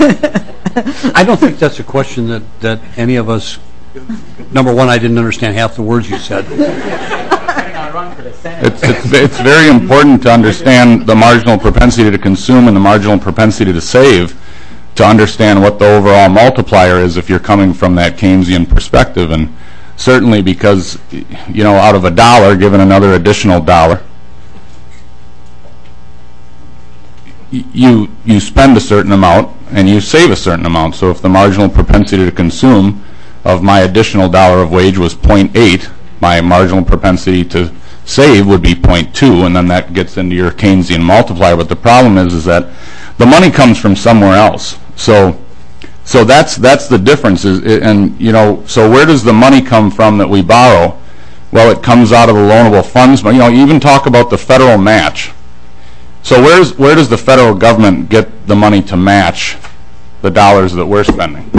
Um, I don't think that's a question that, that any of us. Number one, I didn't understand half the words you said. It's, it's it's very important to understand the marginal propensity to consume and the marginal propensity to save, to understand what the overall multiplier is if you're coming from that Keynesian perspective. And certainly, because you know, out of a dollar, given another additional dollar, you you spend a certain amount and you save a certain amount. So if the marginal propensity to consume of my additional dollar of wage was zero point eight, my marginal propensity to save would be zero point two, and then that gets into your Keynesian multiplier. But the problem is is that the money comes from somewhere else. So so that's that's the difference. Is, and you know, so where does the money come from that we borrow? Well, it comes out of the loanable funds. But you know, you even talk about the federal match. So where's, where does the federal government get the money to match the dollars that we're spending?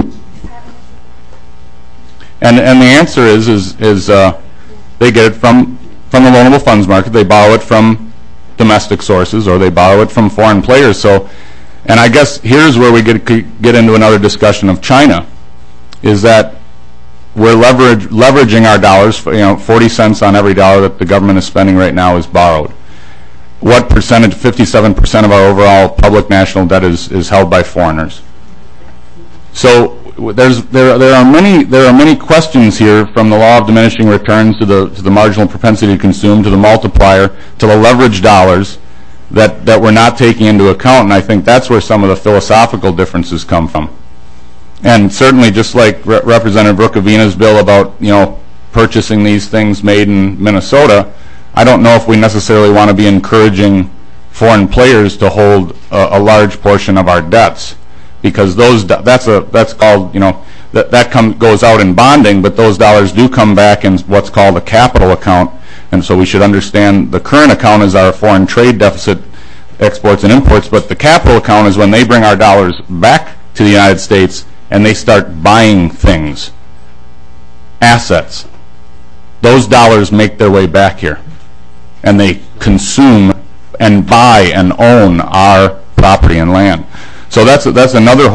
And and the answer is is is uh, they get it from from the loanable funds market. They borrow it from domestic sources, or they borrow it from foreign players. So, and I guess here's where we get get into another discussion of China, is that we're leverage, leveraging our dollars. For, you know, forty cents on every dollar that the government is spending right now is borrowed. What percentage? fifty-seven percent of our overall public national debt is, is held by foreigners. So there's there there are many there are many questions here, from the law of diminishing returns to the to the marginal propensity to consume, to the multiplier, to the leverage dollars, that that we're not taking into account. And I think that's where some of the philosophical differences come from. And certainly, just like Re- Representative Rukavina's bill about you know purchasing these things made in Minnesota, I don't know if we necessarily want to be encouraging foreign players to hold a, a large portion of our debts, because those that's a that's called you know that that comes goes out in bonding, but those dollars do come back in what's called a capital account. And so we should understand the current account is our foreign trade deficit, exports and imports, but the capital account is when they bring our dollars back to the United States and they start buying things, assets. Those dollars make their way back here, and they consume and buy and own our property and land. So that's that's another whole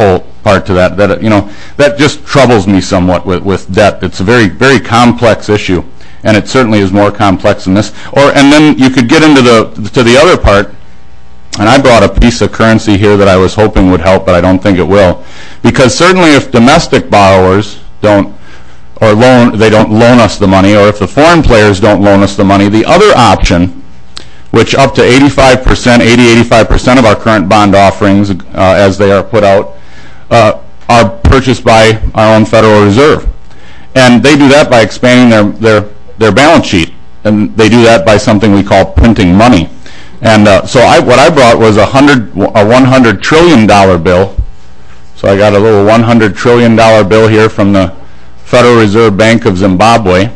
part to that. That you know, that just troubles me somewhat with, with debt. It's a very, very complex issue, and it certainly is more complex than this. Or and then you could get into the to the other part. And I brought a piece of currency here that I was hoping would help, but I don't think it will, because certainly if domestic borrowers don't or loan they don't loan us the money, or if the foreign players don't loan us the money, the other option, which up to eighty-five percent, eighty, eighty-five percent of our current bond offerings, uh, as they are put out, uh, are purchased by our own Federal Reserve. And they do that by expanding their, their, their balance sheet. And they do that by something we call printing money. And uh, so I, what I brought was a, hundred, a one hundred trillion dollar bill. So I got a little one hundred trillion dollar bill here from the Federal Reserve Bank of Zimbabwe.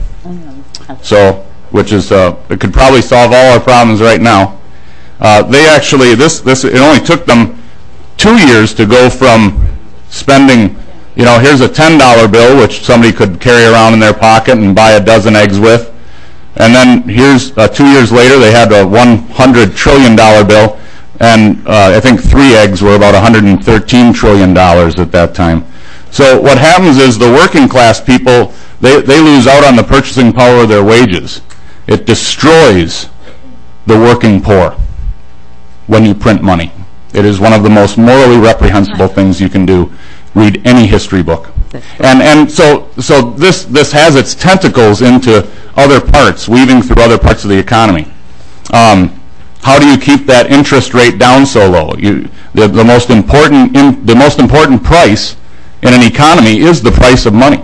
So, which is, uh, it could probably solve all our problems right now. Uh, they actually, this, this, it only took them two years to go from spending, you know, here's a ten dollar bill, which somebody could carry around in their pocket and buy a dozen eggs with. And then here's, uh, two years later, they had a one hundred trillion dollar bill, and uh, I think three eggs were about one hundred thirteen trillion dollars at that time. So what happens is the working class people, they, they lose out on the purchasing power of their wages. It destroys the working poor when you print money. It is one of the most morally reprehensible things you can do. Read any history book. And and so so this this has its tentacles into other parts, weaving through other parts of the economy. Um, how do you keep that interest rate down so low? You, the, the most important in, the most important price in an economy is the price of money.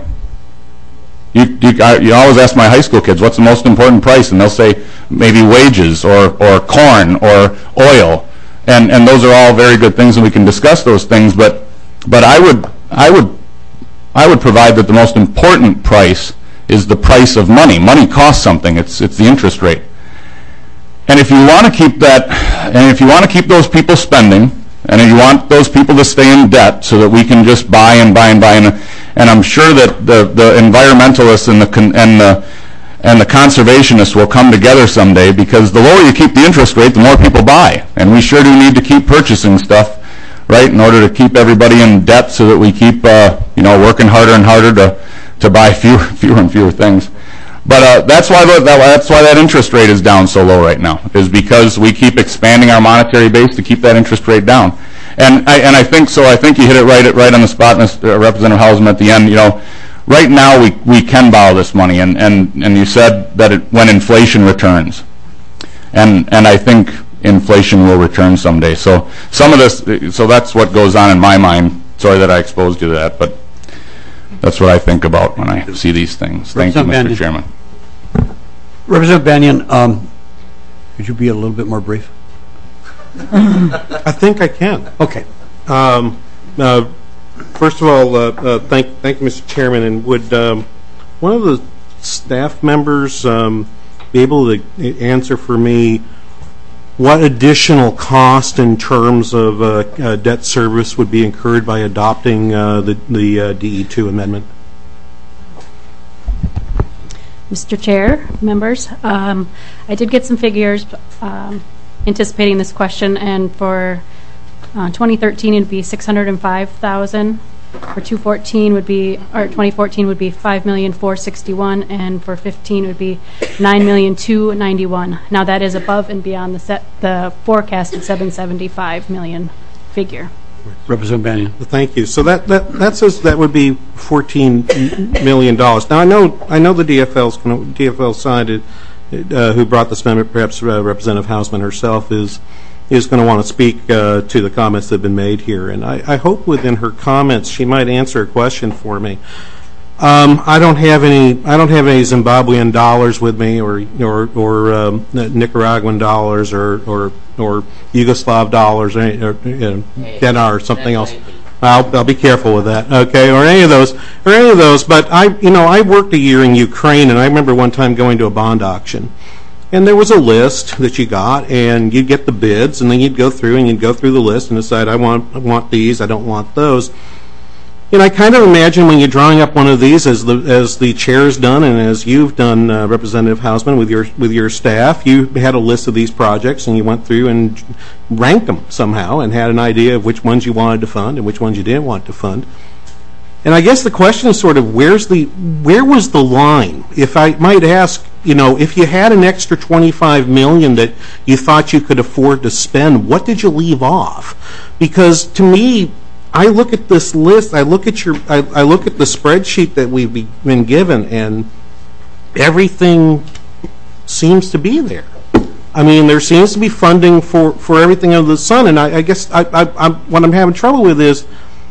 You, you, I, you always ask my high school kids, what's the most important price? And they'll say maybe wages or, or corn or oil. And, and those are all very good things, and we can discuss those things. But, but I would, I would, I would provide that the most important price is the price of money. Money costs something. It's, it's the interest rate. And if you want to keep that, and if you want to keep those people spending, and if you want those people to stay in debt so that we can just buy and buy and buy, and, and I'm sure that the, the environmentalists and the, con, and, the, and the conservationists will come together someday, because the lower you keep the interest rate, the more people buy. And we sure do need to keep purchasing stuff, right, in order to keep everybody in debt so that we keep, uh, you know, working harder and harder to, to buy fewer, fewer and fewer things. But uh, that's why the, that, that's why that interest rate is down so low right now, is because we keep expanding our monetary base to keep that interest rate down. And I and I think so. I think you hit it right right on the spot, Mister Representative Hausman, at the end. You know, right now we we can borrow this money, and and and you said that it, when inflation returns, and and I think inflation will return someday. So some of this, so that's what goes on in my mind. Sorry that I exposed you to that, but that's what I think about when I see these things. Thank you, Mister Chairman. Representative Banyan, um, could you be a little bit more brief? I think I can. Okay. Um, uh, first of all, uh, uh, thank, thank you, Mister Chairman. And would um, one of the staff members um, be able to answer for me what additional cost in terms of uh, uh, debt service would be incurred by adopting uh, the, the uh, D E two amendment? Mister Chair, members, um, I did get some figures um, anticipating this question, and for uh, twenty thirteen it would be six hundred five thousand dollars. For two fourteen would be, or twenty fourteen would be five million four hundred sixty-one thousand dollars, and for fifteen would be nine million two hundred ninety-one thousand dollars. Now that is above and beyond the set, the forecasted seven hundred seventy-five million dollars figure. Representative Banyan. Thank you. So that that that says that would be fourteen million dollars. Now I know I know the D F L's D F L side, uh, who brought this amendment, perhaps uh, Representative Hausman herself is is going to want to speak uh, to the comments that have been made here, and I, I hope within her comments she might answer a question for me. Um, I don't have any. I don't have any Zimbabwean dollars with me, or or or um, Nicaraguan dollars, or or or Yugoslav dollars, or, or you know, dinar, or something else. I'll I'll be careful with that. Okay, or any of those, or any of those. But I, you know, I worked a year in Ukraine, and I remember one time going to a bond auction, and there was a list that you got, and you'd get the bids, and then you'd go through and you'd go through the list and decide, I want I want these, I don't want those. And I kind of imagine when you're drawing up one of these, as the as the chair's done and as you've done, uh, Representative Hausman, with your with your staff, you had a list of these projects and you went through and ranked them somehow and had an idea of which ones you wanted to fund and which ones you didn't want to fund. And I guess the question is sort of where's the where was the line? If I might ask, you know, if you had an extra twenty-five million dollars that you thought you could afford to spend, what did you leave off? Because to me, I look at this list, I look at your, I, I look at the spreadsheet that we've be, been given, and everything seems to be there. I mean, there seems to be funding for, for everything under the sun, and I, I guess I, I, I'm, what I'm having trouble with is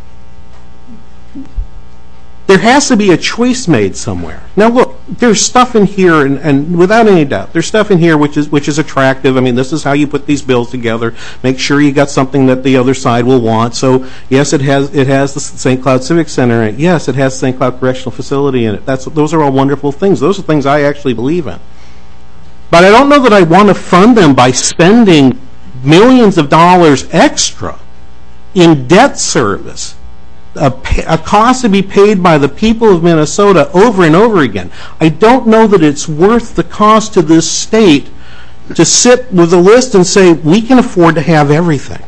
there has to be a choice made somewhere. Now, look, there's stuff in here, and, and without any doubt, there's stuff in here which is which is attractive. I mean, this is how you put these bills together. Make sure you got something that the other side will want. So, yes, it has it has the Saint Cloud Civic Center in it. Yes, it has Saint Cloud Correctional Facility in it. That's those are all wonderful things. Those are things I actually believe in. But I don't know that I want to fund them by spending millions of dollars extra in debt service. A, pay, a cost to be paid by the people of Minnesota over and over again. I don't know that it's worth the cost to this state to sit with a list and say, we can afford to have everything.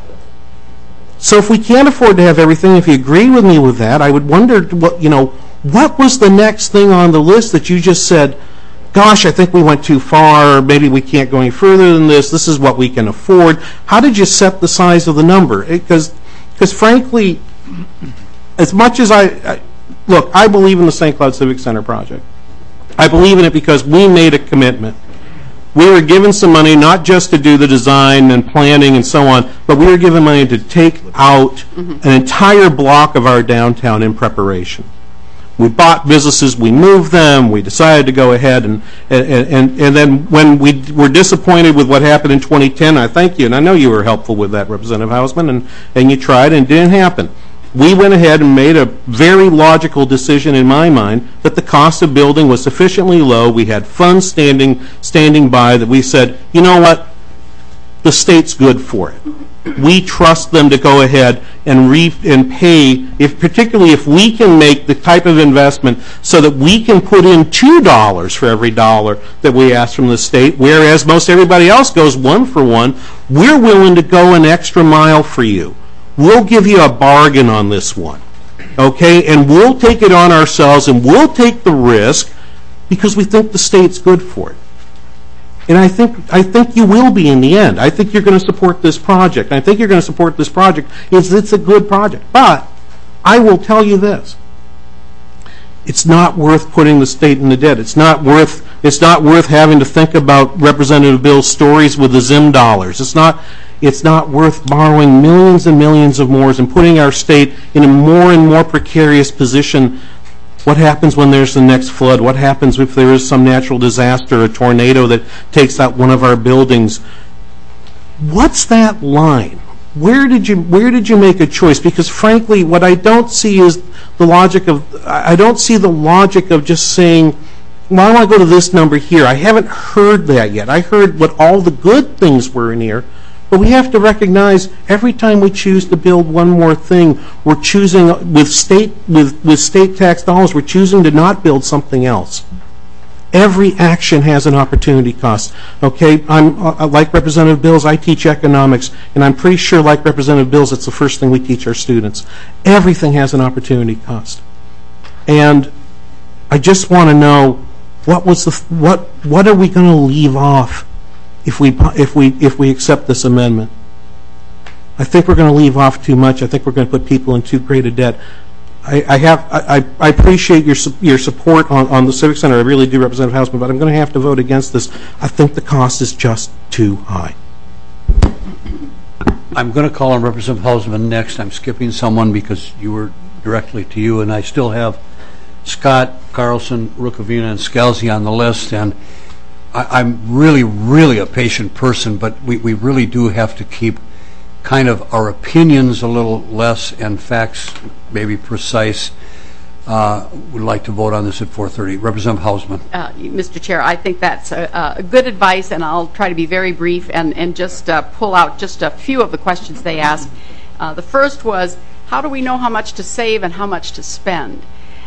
So if we can't afford to have everything, if you agree with me with that, I would wonder, what you know, what was the next thing on the list that you just said, gosh, I think we went too far, or maybe we can't go any further than this, this is what we can afford. How did you set the size of the number? Because, because frankly, as much as I, I, look, I believe in the Saint Cloud Civic Center project. I believe in it because we made a commitment. We were given some money not just to do the design and planning and so on, but we were given money to take out mm-hmm. an entire block of our downtown in preparation. We bought businesses, we moved them, we decided to go ahead, and and, and, and then when we were disappointed with what happened in twenty ten, I thank you, and I know you were helpful with that, Representative Hausman, and, and you tried and it didn't happen. We went ahead and made a very logical decision in my mind that the cost of building was sufficiently low. We had funds standing standing by that we said, you know what, the state's good for it. We trust them to go ahead and re and pay, if particularly if we can make the type of investment so that we can put in two dollars for every dollar that we ask from the state, whereas most everybody else goes one for one. We're willing to go an extra mile for you. We'll give you a bargain on this one, okay? And we'll take it on ourselves, and we'll take the risk because we think the state's good for it. And I think I think you will be in the end. I think you're going to support this project. I think you're going to support this project because it's a good project. But I will tell you this: it's not worth putting the state in the debt. It's not worth it's not worth having to think about Representative Bill's stories with the Zim dollars. It's not. It's not worth borrowing millions and millions of more and putting our state in a more and more precarious position. What happens when there's the next flood? What happens if there is some natural disaster, a tornado that takes out one of our buildings? What's that line? Where did you where did you make a choice? Because frankly, what I don't see is the logic of I don't see the logic of just saying, well, I want to go to this number here. I haven't heard that yet. I heard what all the good things were in here. But we have to recognize every time we choose to build one more thing, we're choosing with state with, with state tax dollars, we're choosing to not build something else. Every action has an opportunity cost. Okay, I'm uh, like Representative Bills, I teach economics, and I'm pretty sure like Representative Bills, it's the first thing we teach our students. Everything has an opportunity cost. And I just want to know what was the what what are we going to leave off if we if we if we accept this amendment? I think we're going to leave off too much. I think we're going to put people in too great a debt. I, I have I, I appreciate your your support on, on the Civic Center. I really do, Representative Hausman, but I'm going to have to vote against this. I think the cost is just too high. I'm going to call on Representative Hausman next. I'm skipping someone because you were directly to you, and I still have Scott, Carlson, Rukavina, and Scalzi on the list, and I, I'm really, really a patient person, but we, we really do have to keep kind of our opinions a little less and facts maybe precise. Uh, would like to vote on this at four thirty. Representative Hausman. Uh, Mister Chair, I think that's a, a good advice, and I'll try to be very brief and, and just uh, pull out just a few of the questions they asked. Uh, the first was, how do we know how much to save and how much to spend?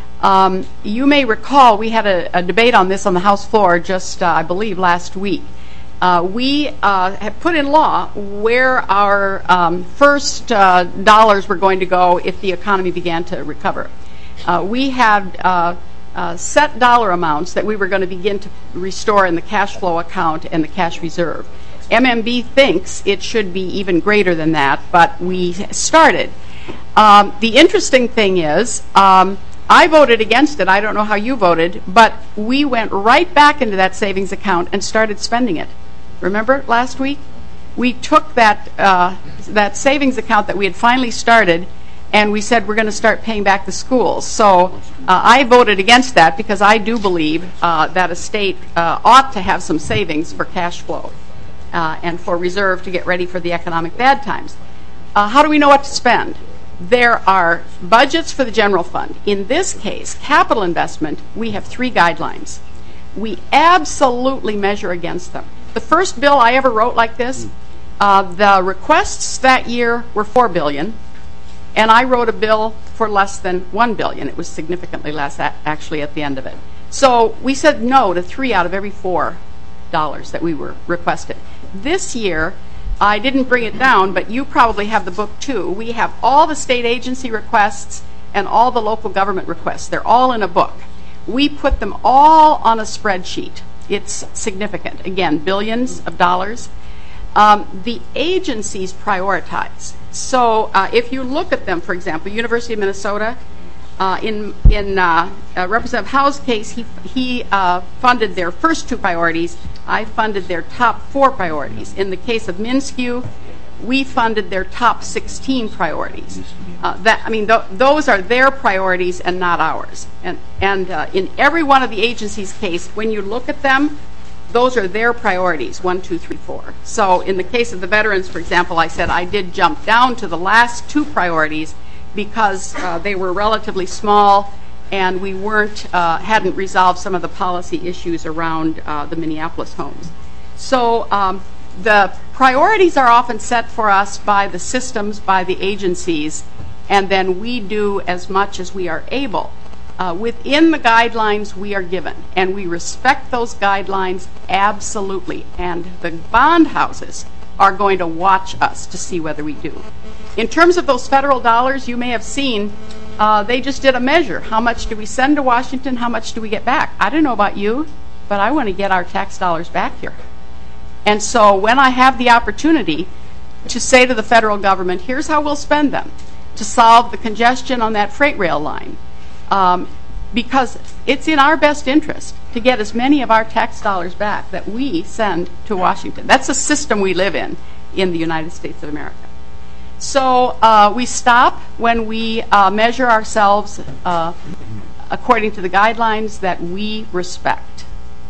Um, you may recall we had a, a debate on this on the House floor just, uh, I believe, last week. Uh, we uh, have put in law where our um, first uh, dollars were going to go if the economy began to recover. Uh, we had uh, uh, set dollar amounts that we were going to begin to restore in the cash flow account and the cash reserve. M M B thinks it should be even greater than that, but we started. Um, the interesting thing is, um, I voted against it. I don't know how you voted, but we went right back into that savings account and started spending it. Remember last week? We took that uh, that savings account that we had finally started, and we said we're going to start paying back the schools. So uh, I voted against that because I do believe uh, that a state uh, ought to have some savings for cash flow uh, and for reserve to get ready for the economic bad times. Uh, how do we know what to spend? There are budgets for the general fund. In this case, capital investment, we have three guidelines. We absolutely measure against them. The first bill I ever wrote like this, uh, the requests that year were four billion dollars, and I wrote a bill for less than one billion dollars. It was significantly less a- actually at the end of it. So we said no to three out of every four dollars that we were requested. This year, I didn't bring it down, but you probably have the book too. We have all the state agency requests and all the local government requests. They're all in a book. We put them all on a spreadsheet. It's significant. Again, billions of dollars. Um, the agencies prioritize. So uh, if you look at them, for example, University of Minnesota, uh, in, in uh, uh, Representative Howe's case, he, he uh, funded their first two priorities. I funded their top four priorities. In the case of MnSCU, we funded their top sixteen priorities. Uh, that I mean, th- those are their priorities and not ours. And and uh, in every one of the agencies' case, when you look at them, those are their priorities, one, two, three, four. So in the case of the veterans, for example, I said I did jump down to the last two priorities because uh, they were relatively small and we weren't uh, hadn't resolved some of the policy issues around uh, the Minneapolis homes. So um, the priorities are often set for us by the systems, by the agencies, and then we do as much as we are able uh, within the guidelines we are given. And we respect those guidelines absolutely. And the bond houses are going to watch us to see whether we do. In terms of those federal dollars, you may have seen uh, they just did a measure. How much do we send to Washington? How much do we get back? I don't know about you, but I want to get our tax dollars back here. And so when I have the opportunity to say to the federal government, here's how we'll spend them to solve the congestion on that freight rail line, um, because it's in our best interest to get as many of our tax dollars back that we send to Washington. That's a system we live in in the United States of America. So uh, we stop when we uh, measure ourselves uh, according to the guidelines that we respect.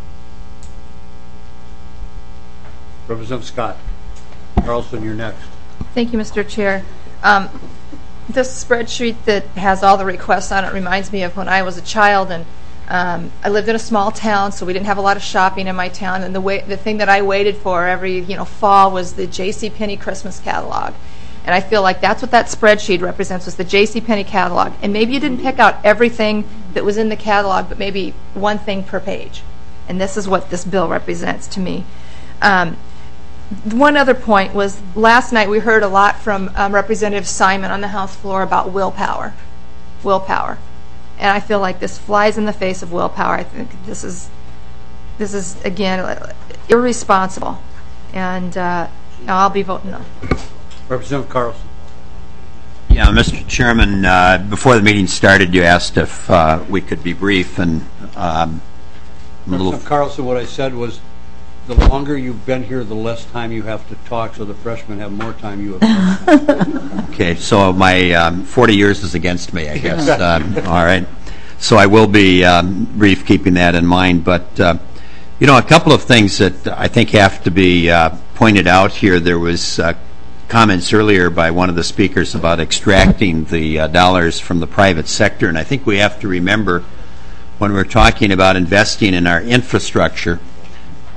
Representative Scott. Carlson, you're next. Thank you, Mister Chair. Um, this spreadsheet that has all the requests on it reminds me of when I was a child, and um, I lived in a small town, so we didn't have a lot of shopping in my town. And the way, the thing that I waited for every you know fall was the J C Penney Christmas catalog. And I feel like that's what that spreadsheet represents, was the J C Penney catalog. And maybe you didn't pick out everything that was in the catalog, but maybe one thing per page. And this is what this bill represents to me. Um, One other point was last night we heard a lot from um, Representative Simon on the House floor about willpower. Willpower. And I feel like this flies in the face of willpower. I think this is, this is again, irresponsible. And uh, I'll be voting no. Representative Carlson. Yeah, Mister Chairman, uh, before the meeting started, you asked if uh, we could be brief, and um, Representative Carlson, what I said was, the longer you've been here, the less time you have to talk, so the freshmen have more time you have. Okay, so my um, forty years is against me, I guess. um, all right. So I will be um, brief, keeping that in mind. But, uh, you know, a couple of things that I think have to be uh, pointed out here. There was uh, comments earlier by one of the speakers about extracting the uh, dollars from the private sector, and I think we have to remember when we're talking about investing in our infrastructure,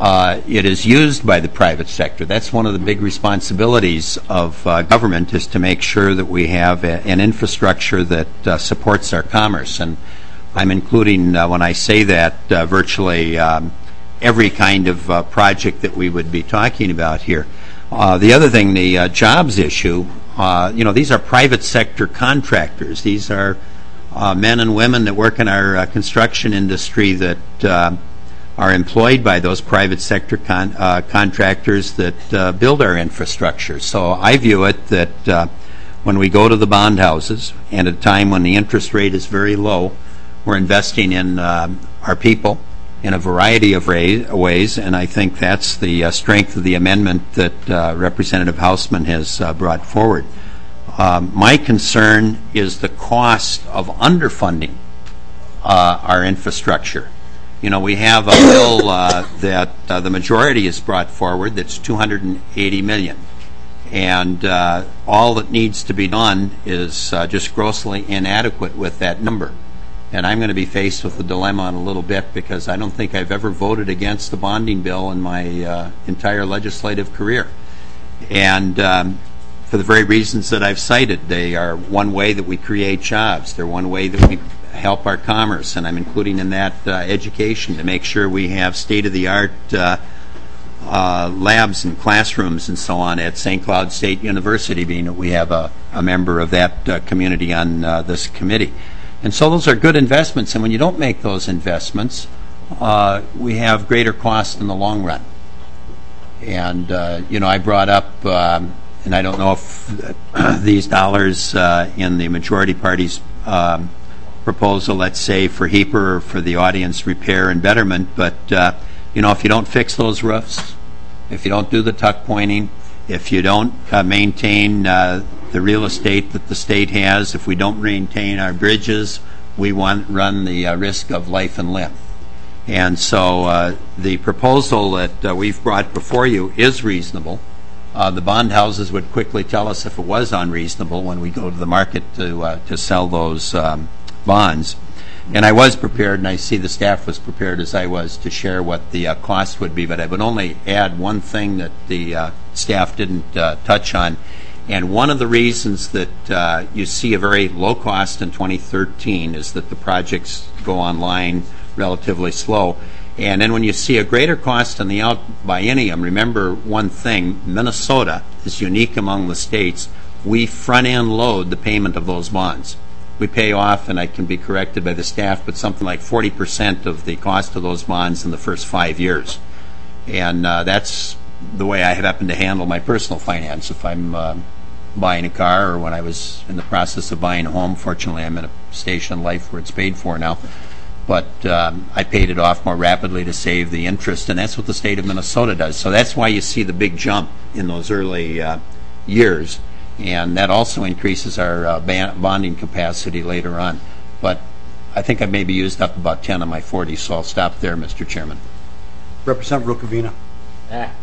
uh, it is used by the private sector. That's one of the big responsibilities of uh, government, is to make sure that we have a, an infrastructure that uh, supports our commerce. And I'm including, uh, when I say that, uh, virtually um, every kind of uh, project that we would be talking about here. Uh, the other thing, the uh, jobs issue, uh, you know, these are private sector contractors. These are uh, men and women that work in our uh, construction industry that uh, are employed by those private sector con uh, contractors that uh, build our infrastructure. So I view it that uh, when we go to the bond houses, and at a time when the interest rate is very low, we're investing in uh, our people in a variety of ways, and I think that's the uh, strength of the amendment that uh, Representative Hausman has uh, brought forward. Um, my concern is the cost of underfunding uh, our infrastructure. You know, we have a bill uh, that uh, the majority has brought forward that's two hundred eighty million dollars, and uh, all that needs to be done is uh, just grossly inadequate with that number. And I'm going to be faced with the dilemma in a little bit, because I don't think I've ever voted against the bonding bill in my uh, entire legislative career. And um, for the very reasons that I've cited, they are one way that we create jobs. They're one way that we help our commerce, and I'm including in that uh, education, to make sure we have state-of-the-art uh, uh, labs and classrooms and so on at Saint Cloud State University, being that we have a, a member of that uh, community on uh, this committee. And so those are good investments, and when you don't make those investments, uh, we have greater costs in the long run. And, uh, you know, I brought up, um, and I don't know if these dollars uh, in the majority party's um, proposal, let's say, for HEAPR or for the audience repair and betterment, but, uh, you know, if you don't fix those roofs, if you don't do the tuck pointing, if you don't uh, maintain uh, the real estate that the state has, if we don't maintain our bridges, we want, run the uh, risk of life and limb. And so uh, the proposal that uh, we've brought before you is reasonable. Uh, the bond houses would quickly tell us if it was unreasonable when we go to the market to, uh, to sell those um, bonds. And I was prepared, and I see the staff was prepared as I was, to share what the uh, cost would be, but I would only add one thing that the uh, staff didn't uh, touch on. And one of the reasons that uh, you see a very low cost in twenty thirteen is that the projects go online relatively slow. And then when you see a greater cost on the out biennium, remember one thing: Minnesota is unique among the states. We front-end load the payment of those bonds. We pay off, and I can be corrected by the staff, but something like forty percent of the cost of those bonds in the first five years. And uh, that's the way I happen to handle my personal finance. If I'm uh, buying a car, or when I was in the process of buying a home, fortunately I'm in a station in life where it's paid for now, but um, I paid it off more rapidly to save the interest, and that's what the state of Minnesota does. So that's why you see the big jump in those early uh, years, and that also increases our uh, bonding capacity later on. But I think I maybe used up about ten of my forty, so I'll stop there, Mister Chairman. Representative Rukavina. Ah.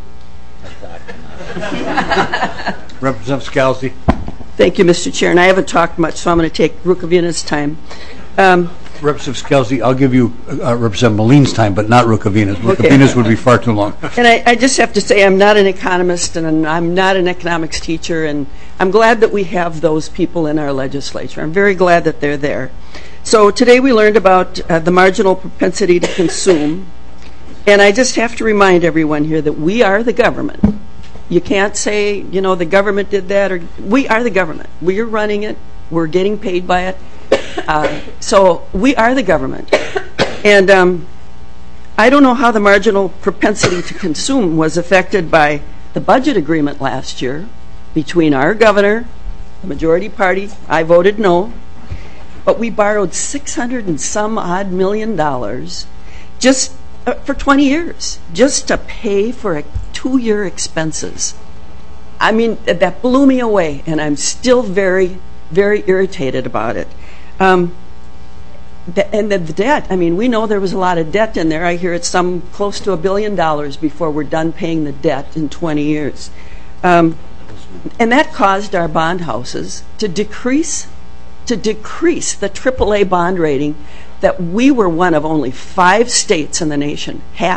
Representative Scalzi. Thank you, Mister Chair. And I haven't talked much, so I'm going to take Rukavina's time. Um, Representative Scalzi, I'll give you uh, Representative Moline's time, but not Rukavina's. Okay. Rukavina's would be far too long. And I, I just have to say, I'm not an economist, and I'm not an economics teacher, and I'm glad that we have those people in our legislature. I'm very glad that they're there. So today we learned about uh, the marginal propensity to consume. And I just have to remind everyone here that we are the government. You can't say, you know, the government did that, or we are the government. We are running it. We're getting paid by it. Uh, so we are the government. And um, I don't know how the marginal propensity to consume was affected by the budget agreement last year between our governor, the majority party. I voted no. But we borrowed six hundred and some odd million dollars just Uh, for twenty years, just to pay for a two-year expenses. I mean, that blew me away, and I'm still very, very irritated about it. Um, the, and the, the debt, I mean, we know there was a lot of debt in there. I hear it's some close to a billion dollars before we're done paying the debt in twenty years. Um, and that caused our bond houses to decrease, to decrease the triple A bond rating that we were one of only five states in the nation had.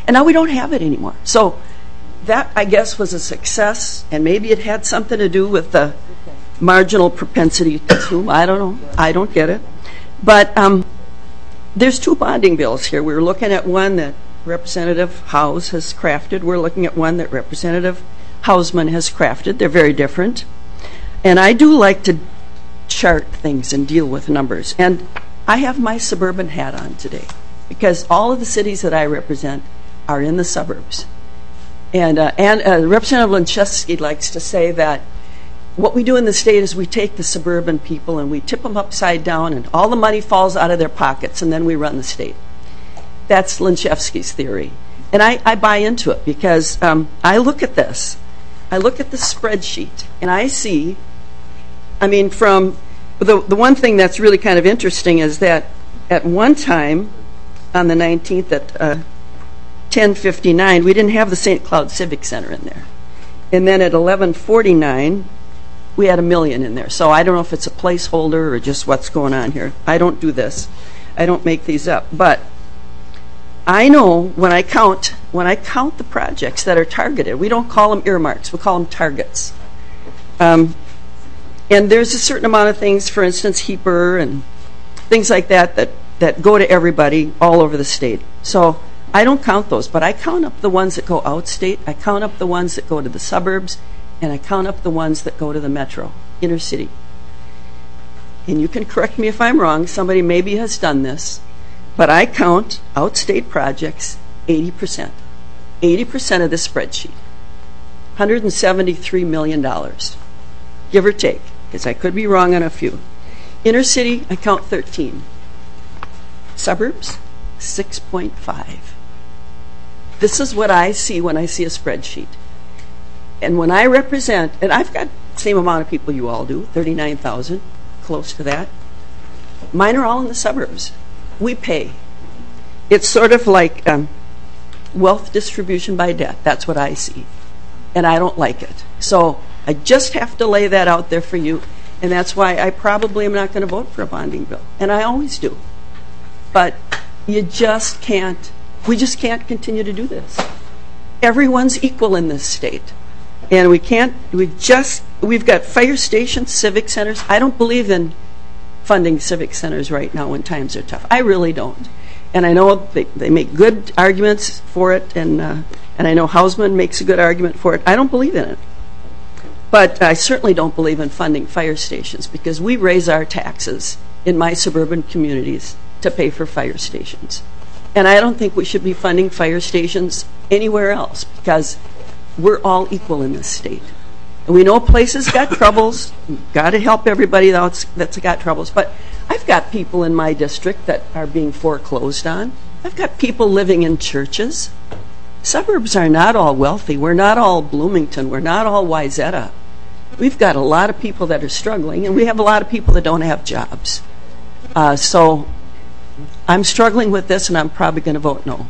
And now we don't have it anymore. So that, I guess, was a success, and maybe it had something to do with the marginal propensity to consume. I don't know. I don't get it. But um, there's two bonding bills here. We're looking at one that Representative Howes has crafted. We're looking at one that Representative Hausman has crafted. They're very different. And I do like to chart things and deal with numbers. And I have my suburban hat on today because all of the cities that I represent are in the suburbs. And, uh, and uh, Representative Linchevsky likes to say that what we do in the state is we take the suburban people and we tip them upside down and all the money falls out of their pockets and then we run the state. That's Linchevsky's theory. And I, I buy into it because um, I look at this. I look at the spreadsheet and I see, I mean, from the, the one thing that's really kind of interesting is that at one time on the nineteenth at uh, ten fifty-nine, we didn't have the Saint Cloud Civic Center in there. And then at eleven forty-nine, we had a million in there. So I don't know if it's a placeholder or just what's going on here. I don't do this. I don't make these up. But I know when I count, when I count the projects that are targeted, we don't call them earmarks, we call them targets. Um, and there's a certain amount of things, for instance, HEAPR and things like that, that, that go to everybody all over the state. So I don't count those, but I count up the ones that go outstate, I count up the ones that go to the suburbs, and I count up the ones that go to the metro, inner city. And you can correct me if I'm wrong, somebody maybe has done this, but I count outstate projects eighty percent. eighty percent of this spreadsheet. one hundred seventy-three million dollars, give or take, because I could be wrong on a few. Inner city, I count thirteen. Suburbs, six point five. This is what I see when I see a spreadsheet. And when I represent, and I've got the same amount of people you all do, thirty-nine thousand, close to that. Mine are all in the suburbs. We pay. It's sort of like um, wealth distribution by debt. That's what I see. And I don't like it. So I just have to lay that out there for you. And that's why I probably am not going to vote for a bonding bill. And I always do. But you just can't, we just can't continue to do this. Everyone's equal in this state. And we can't, we just, we've got fire stations, civic centers. I don't believe in funding civic centers right now when times are tough. I really don't. And I know they, they make good arguments for it, and, uh, and I know Hausman makes a good argument for it. I don't believe in it. But I certainly don't believe in funding fire stations because we raise our taxes in my suburban communities to pay for fire stations. And I don't think we should be funding fire stations anywhere else because we're all equal in this state. And we know places got troubles. We've got to help everybody that's, that's got troubles. But I've got people in my district that are being foreclosed on. I've got people living in churches. Suburbs are not all wealthy. We're not all Bloomington. We're not all Wayzata. We've got a lot of people that are struggling, and we have a lot of people that don't have jobs. Uh, so I'm struggling with this, and I'm probably going to vote no.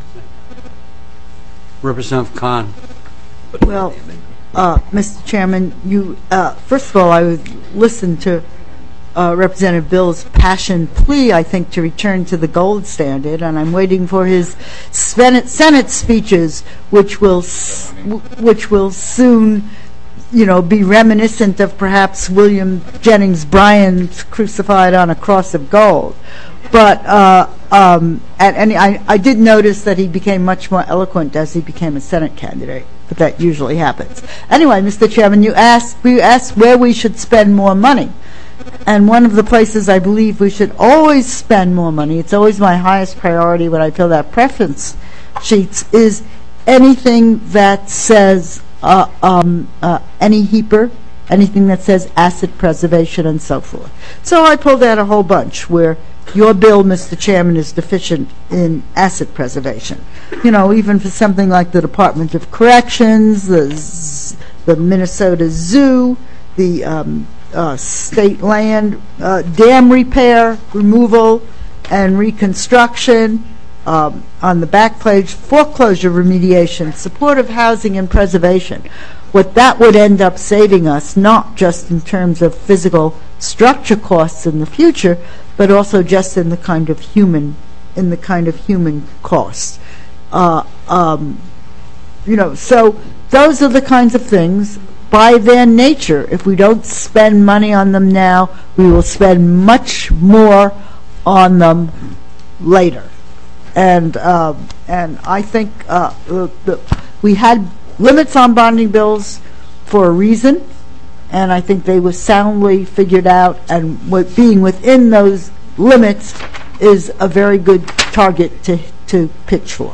Representative Kahn. Well, uh, Mister Chairman, you uh, first of all, I would listen to uh, Representative Bill's passion plea, I think, to return to the gold standard, and I'm waiting for his Senate, Senate speeches, which will s which will soon, you know, be reminiscent of perhaps William Jennings Bryan's crucified on a cross of gold. But uh, um, and, and I, I did notice that he became much more eloquent as he became a Senate candidate, but that usually happens. Anyway, Mister Chairman, you asked, we asked where we should spend more money. And one of the places I believe we should always spend more money, it's always my highest priority when I fill out preference sheets, is anything that says uh, um, uh, any HEAPR, anything that says asset preservation and so forth. So I pulled out a whole bunch where your bill, Mister Chairman, is deficient in asset preservation. You know, even for something like the Department of Corrections, the, Z the Minnesota Zoo, the um, uh, state land, uh, dam repair, removal, and reconstruction. Um, on the back page, foreclosure remediation, supportive housing and preservation. What that would end up saving us, not just in terms of physical structure costs in the future, but also just in the kind of human, in the kind of human costs. Uh, um, you know, so those are the kinds of things, by their nature, if we don't spend money on them now, we will spend much more on them later. And uh, and I think uh, the, the, we had limits on bonding bills for a reason, and I think they were soundly figured out, and what, being within those limits is a very good target to, to pitch for.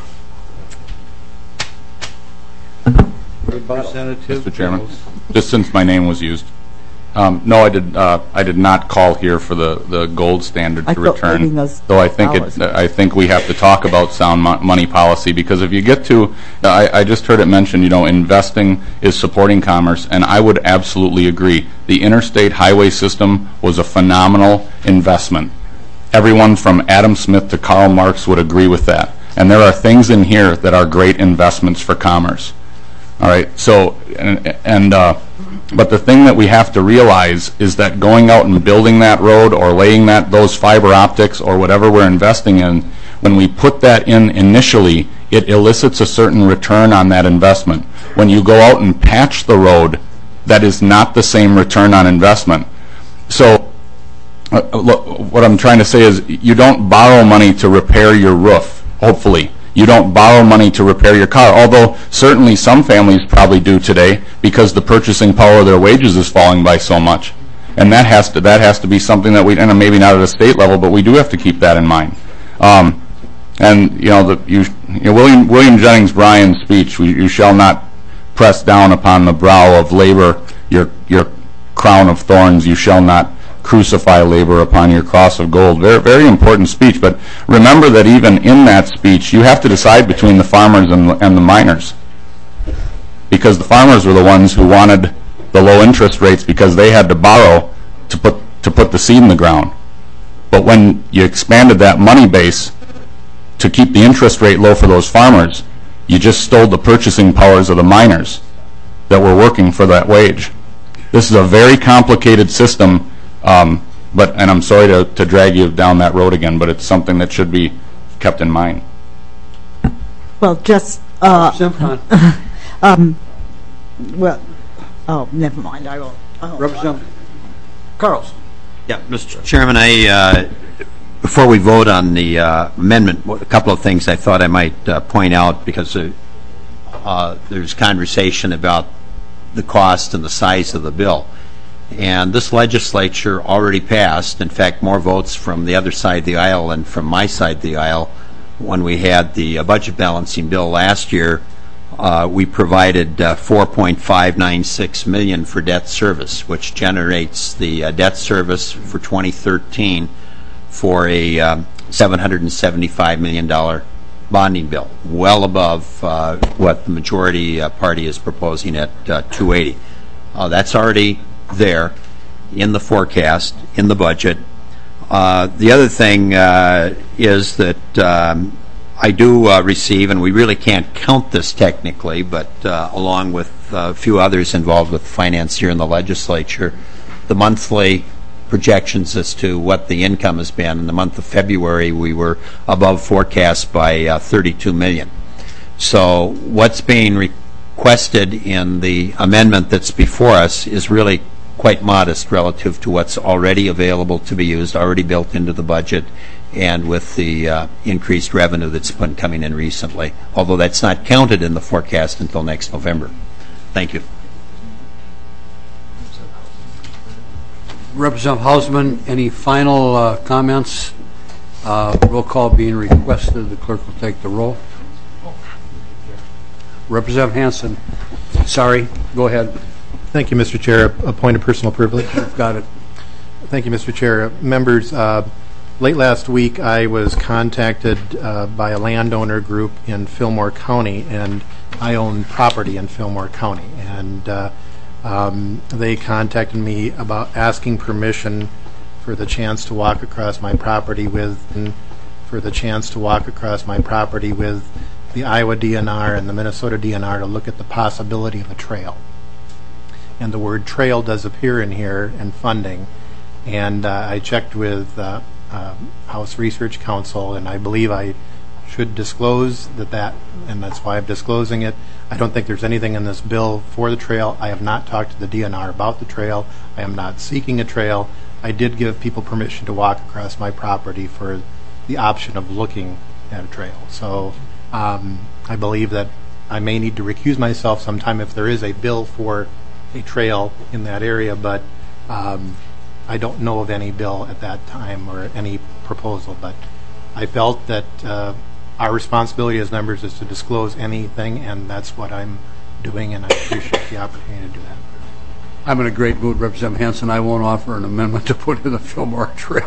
Representative Mister Chairman, just since my name was used, um, no, I did. Uh, I did not call here for the, the gold standard I to thought return. maybe those Though I think dollars. it. I think we have to talk about sound mo money policy, because if you get to, I, I just heard it mentioned. You know, investing is supporting commerce, and I would absolutely agree. The interstate highway system was a phenomenal investment. Everyone from Adam Smith to Karl Marx would agree with that. And there are things in here that are great investments for commerce. All right, so, and, and uh, but the thing that we have to realize is that going out and building that road or laying that those fiber optics or whatever we're investing in, when we put that in initially, it elicits a certain return on that investment. When you go out and patch the road, that is not the same return on investment. So, uh, look, what I'm trying to say is you don't borrow money to repair your roof, hopefully. You don't borrow money to repair your car, although certainly some families probably do today because the purchasing power of their wages is falling by so much. And that has to that has to be something that we, and maybe not at a state level, but we do have to keep that in mind. Um, and you know, the you, you know, William William Jennings Bryan's speech, you, you shall not press down upon the brow of labor your your crown of thorns. You shall not crucify labor upon your cross of gold. Very, very important speech, but remember that even in that speech, you have to decide between the farmers and, and the miners. Because the farmers were the ones who wanted the low interest rates because they had to borrow to put, to put the seed in the ground. But when you expanded that money base to keep the interest rate low for those farmers, you just stole the purchasing powers of the miners that were working for that wage. This is a very complicated system. Um, but and I'm sorry to, to drag you down that road again, but it's something that should be kept in mind. Well, just uh, um, well, oh, never mind. I won't. I won't Representative Carlson. Yeah, Mister Chairman, I uh, before we vote on the uh, amendment, a couple of things I thought I might uh, point out, because uh, uh, there's conversation about the cost and the size of the bill. And this legislature already passed, in fact, more votes from the other side of the aisle than from my side of the aisle. When we had the uh, budget balancing bill last year, uh, we provided uh, four point five nine six million dollars for debt service, which generates the uh, debt service for twenty thirteen for a um, seven hundred seventy-five million dollars bonding bill, well above uh, what the majority uh, party is proposing at uh, two hundred eighty. Uh, that's already there in the forecast, in the budget. Uh, the other thing uh, is that um, I do uh, receive, and we really can't count this technically, but uh, along with a few others involved with finance here in the legislature, the monthly projections as to what the income has been. In the month of February, we were above forecast by uh, thirty-two million dollars. So what's being requested in the amendment that's before us is really quite modest relative to what's already available to be used, already built into the budget, and with the uh, increased revenue that's been coming in recently, although that's not counted in the forecast until next November. Thank you. Representative Hausman, any final uh, comments? Uh, roll call being requested. The clerk will take the roll. Representative Hansen, sorry, go ahead. Thank you, Mister Chair. A point of personal privilege. Got it. Thank you, Mister Chair. Members, uh, late last week I was contacted uh, by a landowner group in Fillmore County, and I own property in Fillmore County. And uh, um, they contacted me about asking permission for the chance to walk across my property with, and for the chance to walk across my property with the Iowa D N R and the Minnesota D N R to look at the possibility of a trail. And the word trail does appear in here, and funding. And uh, I checked with uh, uh, House Research Council, and I believe I should disclose that that, and that's why I'm disclosing it. I don't think there's anything in this bill for the trail. I have not talked to the D N R about the trail. I am not seeking a trail. I did give people permission to walk across my property for the option of looking at a trail. So um, I believe that I may need to recuse myself sometime if there is a bill for a trail in that area, but um, I don't know of any bill at that time or any proposal. But I felt that uh, our responsibility as members is to disclose anything, and that's what I'm doing, and I appreciate the opportunity to do that. I'm in a great mood, Representative Hanson. I won't offer an amendment to put in the Fillmore Trail.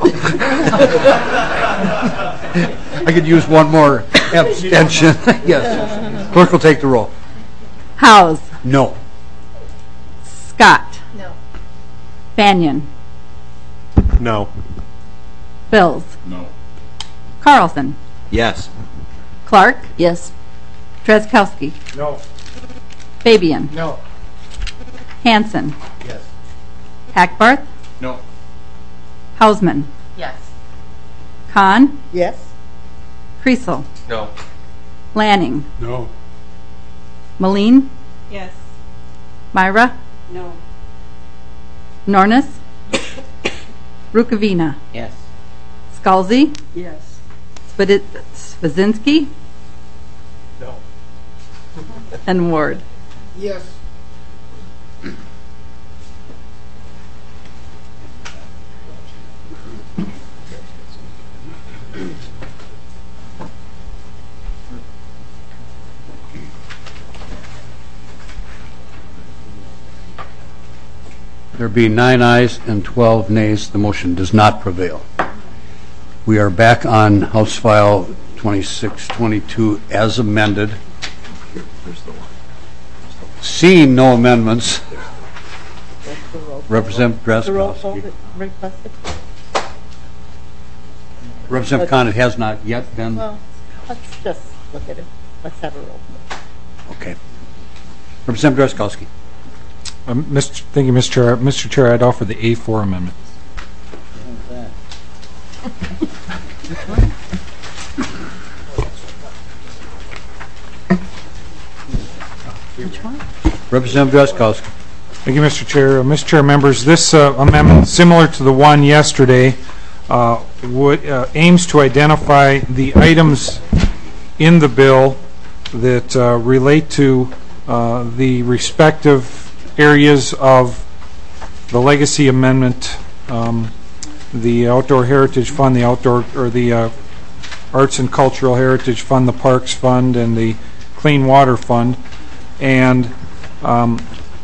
I could use one more abstention. Yes. Clerk will take the roll. Howes. No. Scott. No. Banyan. No. Bills. No. Carlson. Yes. Clark. Yes. Drazkowski. No. Fabian. No. Hanson. Yes. Hackbarth. No. Hausman. Yes. Kahn. Yes. Kriesel. No. Lanning. No. Moline. Yes. Myra. No. Nornis. Rukavina. Yes. Scalzi. Yes. Spadi- Spazinski. No. And Ward. Yes. There being nine ayes and twelve nays, the motion does not prevail. We are back on House File twenty-six twenty-two as amended. Seeing no amendments, Representative Drazkowski. Representative Khan, it has not yet been. Well, let's just look at it. Let's have a roll. Okay. Representative Drazkowski. Um, Mister Thank you, Mister Chair. Mister Chair, I'd offer the A four amendment. Which one? Representative Drazkowski. Thank you, Mister Chair. Uh, Mister Chair, members, this uh, amendment, similar to the one yesterday, uh, would, uh, aims to identify the items in the bill that uh, relate to uh, the respective areas of the legacy amendment, um, the Outdoor Heritage Fund, the Outdoor or the uh, Arts and Cultural Heritage Fund, the Parks Fund, and the Clean Water Fund, and um,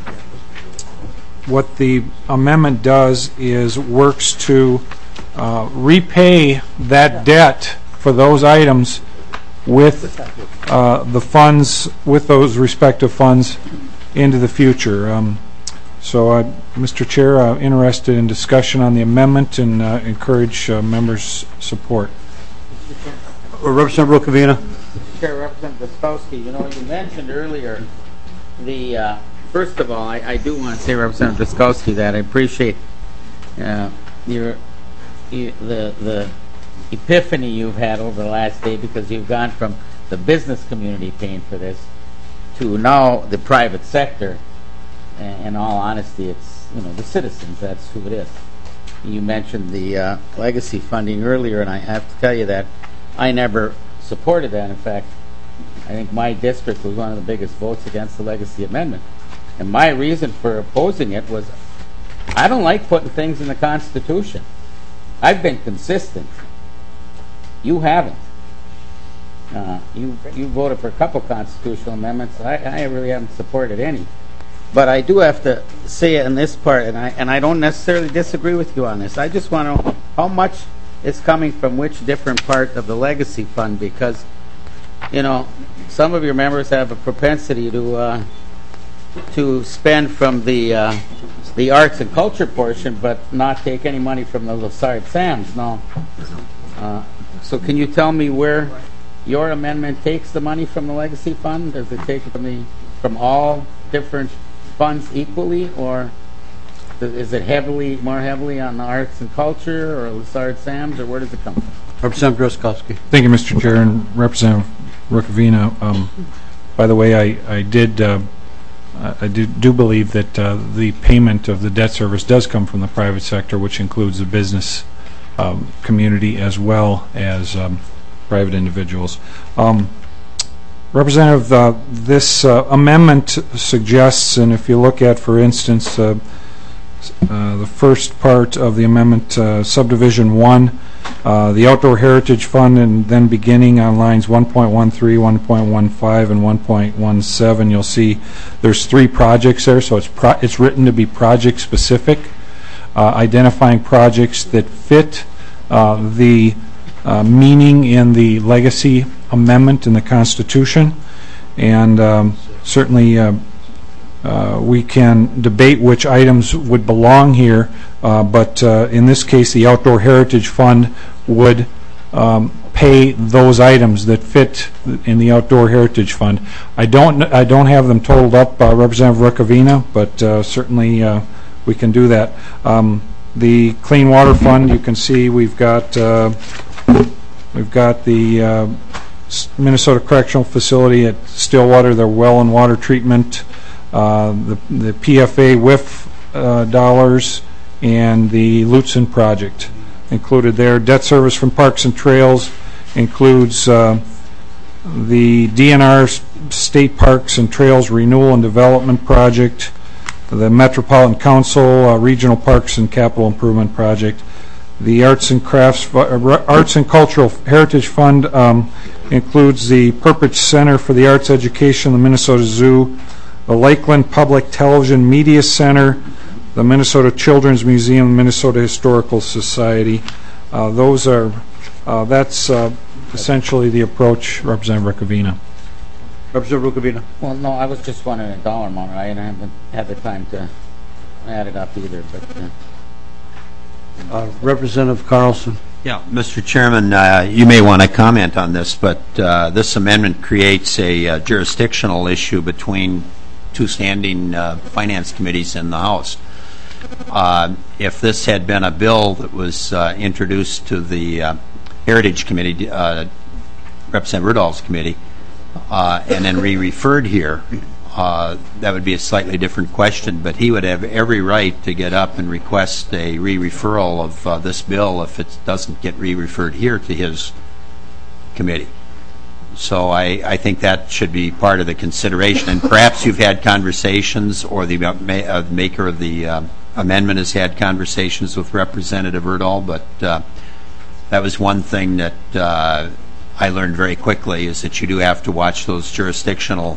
what the amendment does is works to uh, repay that debt for those items with uh, the funds, with those respective funds into the future. Um, so, uh, Mister Chair, uh, interested in discussion on the amendment and uh, encourage uh, members' support. Representative Rukavina. Chair, Representative Drazkowski, you know, you mentioned earlier the, uh, first of all, I, I do want to say, Representative Drazkowski, that I appreciate uh, your, you, the, the epiphany you've had over the last day, because you've gone from the business community paying for this to now the private sector. And in all honesty, it's, you know, the citizens, that's who it is. You mentioned the uh, legacy funding earlier, and I have to tell you that I never supported that. In fact, I think my district was one of the biggest votes against the legacy amendment. And my reason for opposing it was I don't like putting things in the Constitution. I've been consistent. You haven't. Uh, you you voted for a couple constitutional amendments. I, I really haven't supported any. But I do have to say in this part, and I and I don't necessarily disagree with you on this. I just want to know how much is coming from which different part of the legacy fund, because, you know, some of your members have a propensity to uh, to spend from the uh, the arts and culture portion, but not take any money from the Lessard Sams. No. Uh, so can you tell me where your amendment takes the money from the legacy fund? Does it take it from the from all different funds equally, or is it heavily more heavily on the arts and culture or Lessard Sams, or where does it come from? Representative Drazkowski. Thank you, Mister Chair, and Representative Rukavina. Um, by the way, I, I did uh, I do, do believe that uh, the payment of the debt service does come from the private sector, which includes the business um, community as well as um, private individuals. Um, Representative, uh, this uh, amendment suggests, and if you look at, for instance, uh, uh, the first part of the amendment, uh, subdivision one, uh, the Outdoor Heritage Fund, and then beginning on lines one point one three, one point one five, and one point one seven, you'll see there's three projects there, so it's pro it's written to be project specific, uh, identifying projects that fit uh, the uh, meaning in the legacy amendment in the Constitution, and um, certainly uh, uh, we can debate which items would belong here, uh, but uh, in this case the Outdoor Heritage Fund would um, pay those items that fit in the Outdoor Heritage Fund. I don't I don't have them totaled up, uh, Representative Rukavina, but uh, certainly uh, we can do that. Um, the Clean Water Fund, you can see we've got uh, we've got the uh, Minnesota Correctional Facility at Stillwater, their well and water treatment, uh, the, the P F A W I F uh, dollars, and the Lutzen project included there. Debt service from Parks and Trails includes uh, the D N R State Parks and Trails Renewal and Development Project, the Metropolitan Council uh, Regional Parks and Capital Improvement Project. The Arts and Crafts, uh, Arts and Cultural Heritage Fund um, includes the Perpich Center for the Arts Education, the Minnesota Zoo, the Lakeland Public Television Media Center, the Minnesota Children's Museum, the Minnesota Historical Society. Uh, those are, uh, that's uh, essentially the approach, Representative Rukavina. Representative Rukavina. Well, no, I was just wondering a dollar amount. I haven't had the time to add it up either, but... Uh, Uh, Representative Carlson. Yeah, Mister Chairman, uh, you may want to comment on this, but uh, this amendment creates a uh, jurisdictional issue between two standing uh, finance committees in the House. Uh, if this had been a bill that was uh, introduced to the uh, Heritage Committee, uh, Representative Rudolph's committee, uh, and then re-referred here, Uh, that would be a slightly different question, but he would have every right to get up and request a re-referral of uh, this bill if it doesn't get re-referred here to his committee. So I, I think that should be part of the consideration, and perhaps you've had conversations, or the uh, ma uh, maker of the uh, amendment has had conversations with Representative Erdahl, but uh, that was one thing that uh, I learned very quickly, is that you do have to watch those jurisdictional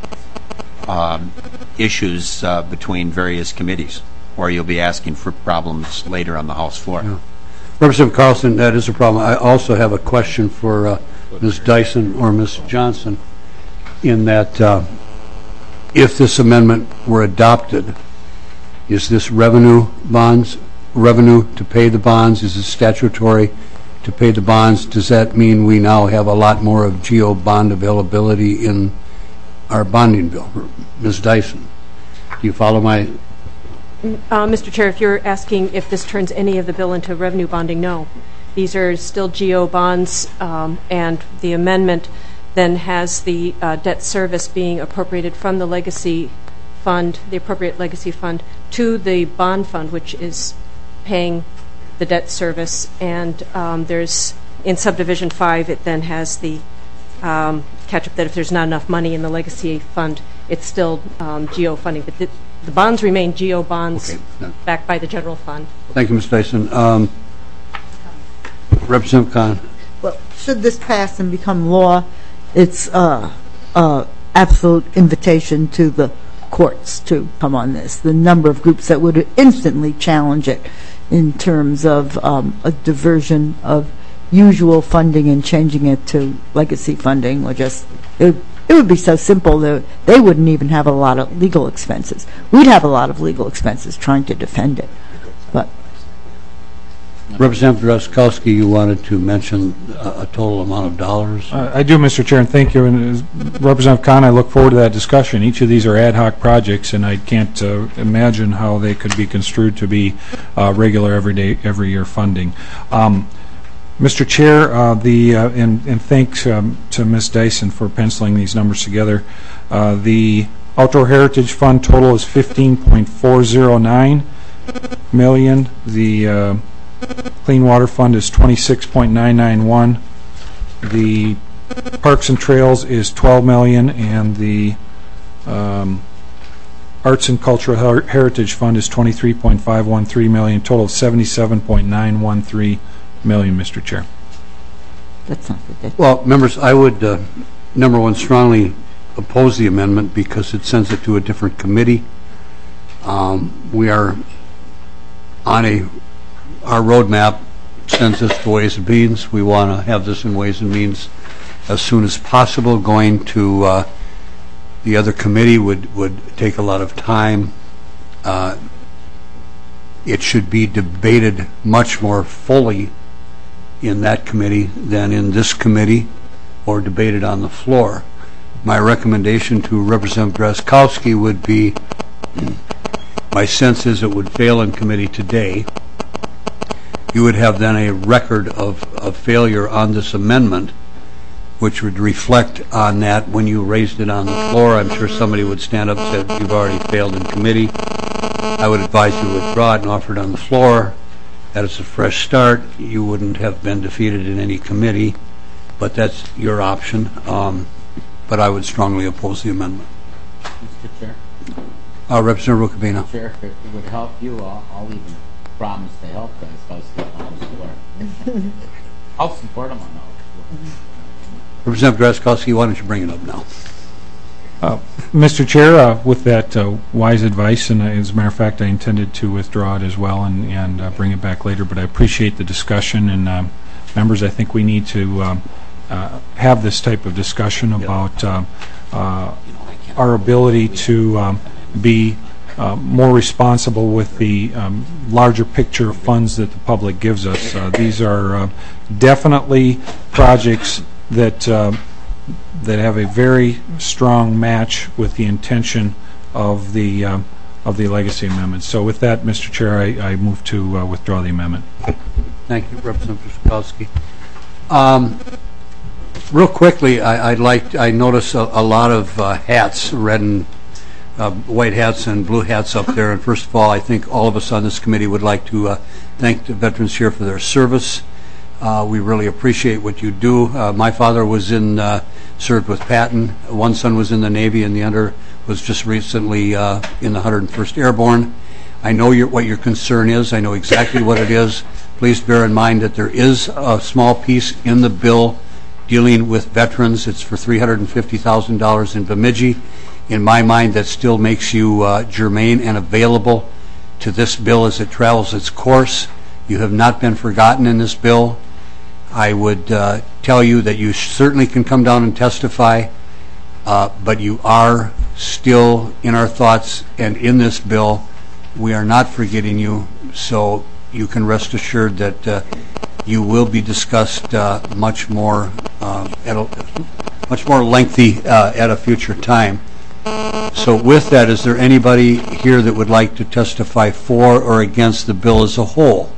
Um, issues uh, between various committees, or you'll be asking for problems later on the House floor. Yeah. Representative Carlson, that is a problem. I also have a question for uh, Miz Dyson or Miz Johnson, in that uh, if this amendment were adopted, is this revenue bonds, revenue to pay the bonds? Is it statutory to pay the bonds? Does that mean we now have a lot more of G O bond availability in our bonding bill? Miz Dyson, do you follow my... Uh, Mister Chair, if you're asking if this turns any of the bill into revenue bonding, no. These are still G O bonds, um, and the amendment then has the uh, debt service being appropriated from the legacy fund, the appropriate legacy fund, to the bond fund, which is paying the debt service. And um, there's, in subdivision five, it then has the um, catch up that if there's not enough money in the legacy fund, it's still um, G O funding. But the, the bonds remain G O bonds, okay, no. backed by the general fund. Thank you, Miz Dyson. Um, Representative Khan. Well, should this pass and become law, it's uh, uh, absolute invitation to the courts to come on this. The number of groups that would instantly challenge it in terms of um, a diversion of usual funding and changing it to legacy funding, or just it, it would be so simple that they wouldn't even have a lot of legal expenses. We'd have a lot of legal expenses trying to defend it. But Representative Drazkowski, you wanted to mention a, a total amount of dollars? Uh, I do, Mister Chair, and thank you. And as Representative Khan, I look forward to that discussion. Each of these are ad hoc projects, and I can't uh, imagine how they could be construed to be uh, regular, everyday, every year funding. Um, Mister Chair, uh, the uh, and, and thanks um, to Miz Dyson for penciling these numbers together. Uh, the Outdoor Heritage Fund total is fifteen point four zero nine million. The uh, Clean Water Fund is twenty-six point nine nine one. The Parks and Trails is twelve million, and the um, Arts and Cultural Her Heritage Fund is twenty-three point five one three million. Total of seventy-seven point nine one three million, Mister Chair. That's not good. Well, members, I would, uh, number one, strongly oppose the amendment because it sends it to a different committee. Um, we are on a, our roadmap sends us to Ways and Means. We want to have this in Ways and Means as soon as possible. Going to uh, the other committee would, would take a lot of time. Uh, it should be debated much more fully in that committee than in this committee or debated on the floor. My recommendation to Representative Drazkowski would be, my sense is it would fail in committee today. You would have then a record of, of failure on this amendment, which would reflect on that when you raised it on the floor. I'm sure somebody would stand up and say, you've already failed in committee. I would advise you to withdraw it and offer it on the floor. That is a fresh start. You wouldn't have been defeated in any committee, but that's your option. Um, but I would strongly oppose the amendment. Mister Chair? Uh, Representative Rukavina. Chair, if it would help you, I'll, I'll even promise to help guys. I'll still on the floor. I'll support them on that. Representative Drazkowski, why don't you bring it up now? Uh, Mister Chair, uh, with that uh, wise advice, and uh, as a matter of fact, I intended to withdraw it as well and, and uh, bring it back later, but I appreciate the discussion, and um, members, I think we need to um, uh, have this type of discussion about uh, uh, our ability to um, be uh, more responsible with the um, larger picture of funds that the public gives us. Uh, these are uh, definitely projects that uh, that have a very strong match with the intention of the um, of the legacy amendment. So with that, Mister Chair, I, I move to uh, withdraw the amendment. Thank you, Representative Drazkowski. Um, real quickly, I, I'd like I notice a, a lot of uh, hats, red and uh, white hats and blue hats up there. And first of all, I think all of us on this committee would like to uh, thank the veterans here for their service. Uh, we really appreciate what you do. Uh, my father was in, uh, served with Patton. One son was in the Navy, and the other was just recently uh, in the one hundred first Airborne. I know your, what your concern is. I know exactly what it is. Please bear in mind that there is a small piece in the bill dealing with veterans. It's for three hundred fifty thousand dollars in Bemidji. In my mind, that still makes you uh, germane and available to this bill as it travels its course. You have not been forgotten in this bill. I would uh, tell you that you certainly can come down and testify, uh, but you are still in our thoughts and in this bill. We are not forgetting you, so you can rest assured that uh, you will be discussed uh, much more, uh, at a, much more lengthy uh, at a future time. So with that, is there anybody here that would like to testify for or against the bill as a whole?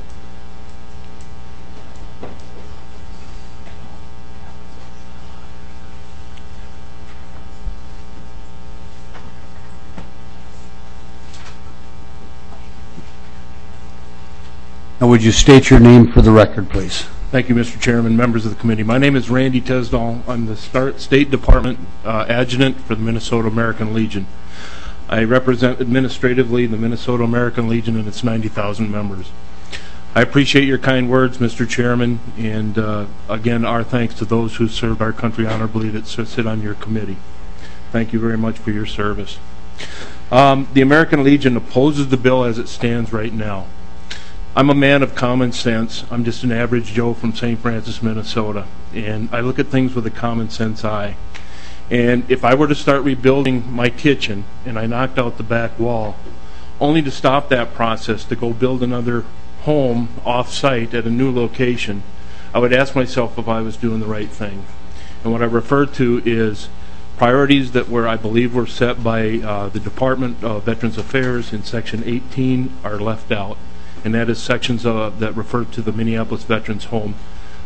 Now, would you state your name for the record, please? Thank you, Mister Chairman, members of the committee. My name is Randy Tesdall. I'm the State Department uh, Adjutant for the Minnesota American Legion. I represent administratively the Minnesota American Legion and its ninety thousand members. I appreciate your kind words, Mister Chairman, and uh, again, our thanks to those who served our country honorably that sit on your committee. Thank you very much for your service. Um, the American Legion opposes the bill as it stands right now. I'm a man of common sense. I'm just an average Joe from Saint Francis, Minnesota, and I look at things with a common sense eye. And if I were to start rebuilding my kitchen and I knocked out the back wall, only to stop that process to go build another home off-site at a new location, I would ask myself if I was doing the right thing. And what I refer to is priorities that were, I believe, were set by uh, the Department of Veterans Affairs in Section eighteen are left out. And that is sections uh, that refer to the Minneapolis Veterans Home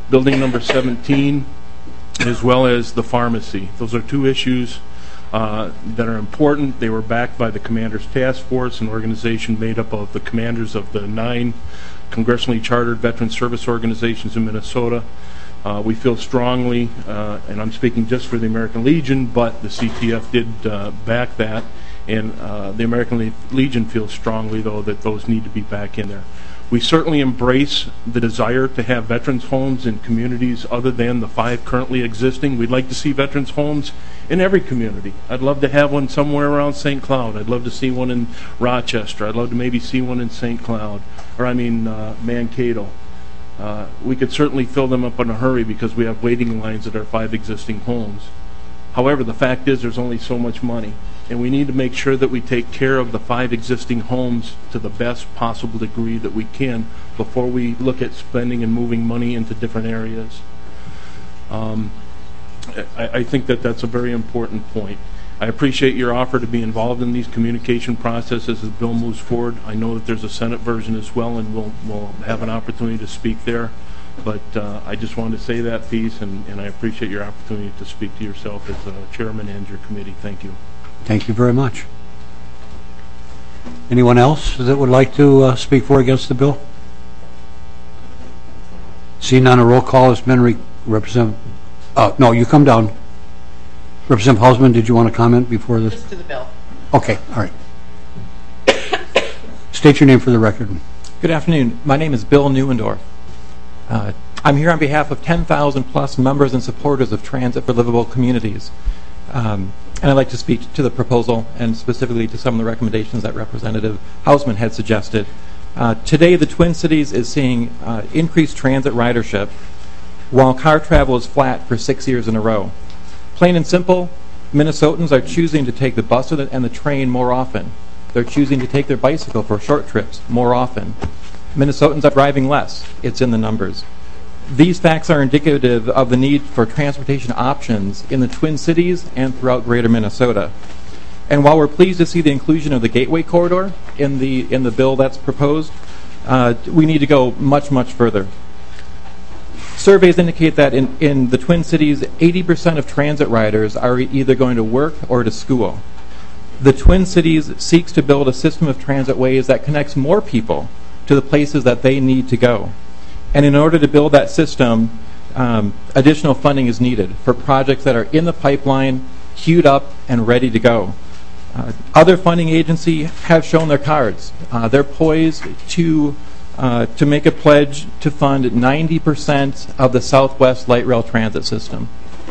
building number seventeen, as well as the pharmacy. Those are two issues uh, that are important. They were backed by the Commanders Task Force, an organization made up of the commanders of the nine congressionally chartered veteran service organizations in Minnesota. Uh, we feel strongly, uh, and I'm speaking just for the American Legion, but the C T F did uh, back that, and uh, the American Le- Legion feels strongly, though, that those need to be back in there. We certainly embrace the desire to have veterans homes in communities other than the five currently existing. We'd like to see veterans homes in every community. I'd love to have one somewhere around Saint Cloud. I'd love to see one in Rochester. I'd love to maybe see one in Saint Cloud, or I mean uh, Mankato. Uh, we could certainly fill them up in a hurry because we have waiting lines at our five existing homes. However, the fact is there's only so much money, and we need to make sure that we take care of the five existing homes to the best possible degree that we can before we look at spending and moving money into different areas. Um, I, I think that that's a very important point. I appreciate your offer to be involved in these communication processes as the bill moves forward. I know that there's a Senate version as well, and we'll, we'll have an opportunity to speak there. But uh, I just wanted to say that piece, and, and I appreciate your opportunity to speak to yourself as a chairman and your committee. Thank you. Thank you very much. Anyone else that would like to uh, speak for or against the bill? Seeing none, a roll call has been re- represent. Uh, no, you come down. Representative Hausman, did you want to comment before this? Just to the bill. Okay, all right. State your name for the record. Good afternoon. My name is Bill Neuendorf. Uh, I'm here on behalf of ten thousand plus members and supporters of Transit for Livable Communities. Um, and I'd like to speak to the proposal and specifically to some of the recommendations that Representative Hausman had suggested. Uh, today, the Twin Cities is seeing uh, increased transit ridership while car travel is flat for six years in a row. Plain and simple, Minnesotans are choosing to take the bus and the train more often. They're choosing to take their bicycle for short trips more often. Minnesotans are driving less. It's in the numbers. These facts are indicative of the need for transportation options in the Twin Cities and throughout greater Minnesota. And while we're pleased to see the inclusion of the Gateway Corridor in the in the bill that's proposed, uh, we need to go much, much further. Surveys indicate that in, in the Twin Cities, eighty percent of transit riders are either going to work or to school. The Twin Cities seeks to build a system of transit ways that connects more people to the places that they need to go. And in order to build that system, um, additional funding is needed for projects that are in the pipeline, queued up, and ready to go. Uh, other funding agencies have shown their cards. Uh, they're poised to uh, to make a pledge to fund ninety percent of the Southwest Light Rail Transit System.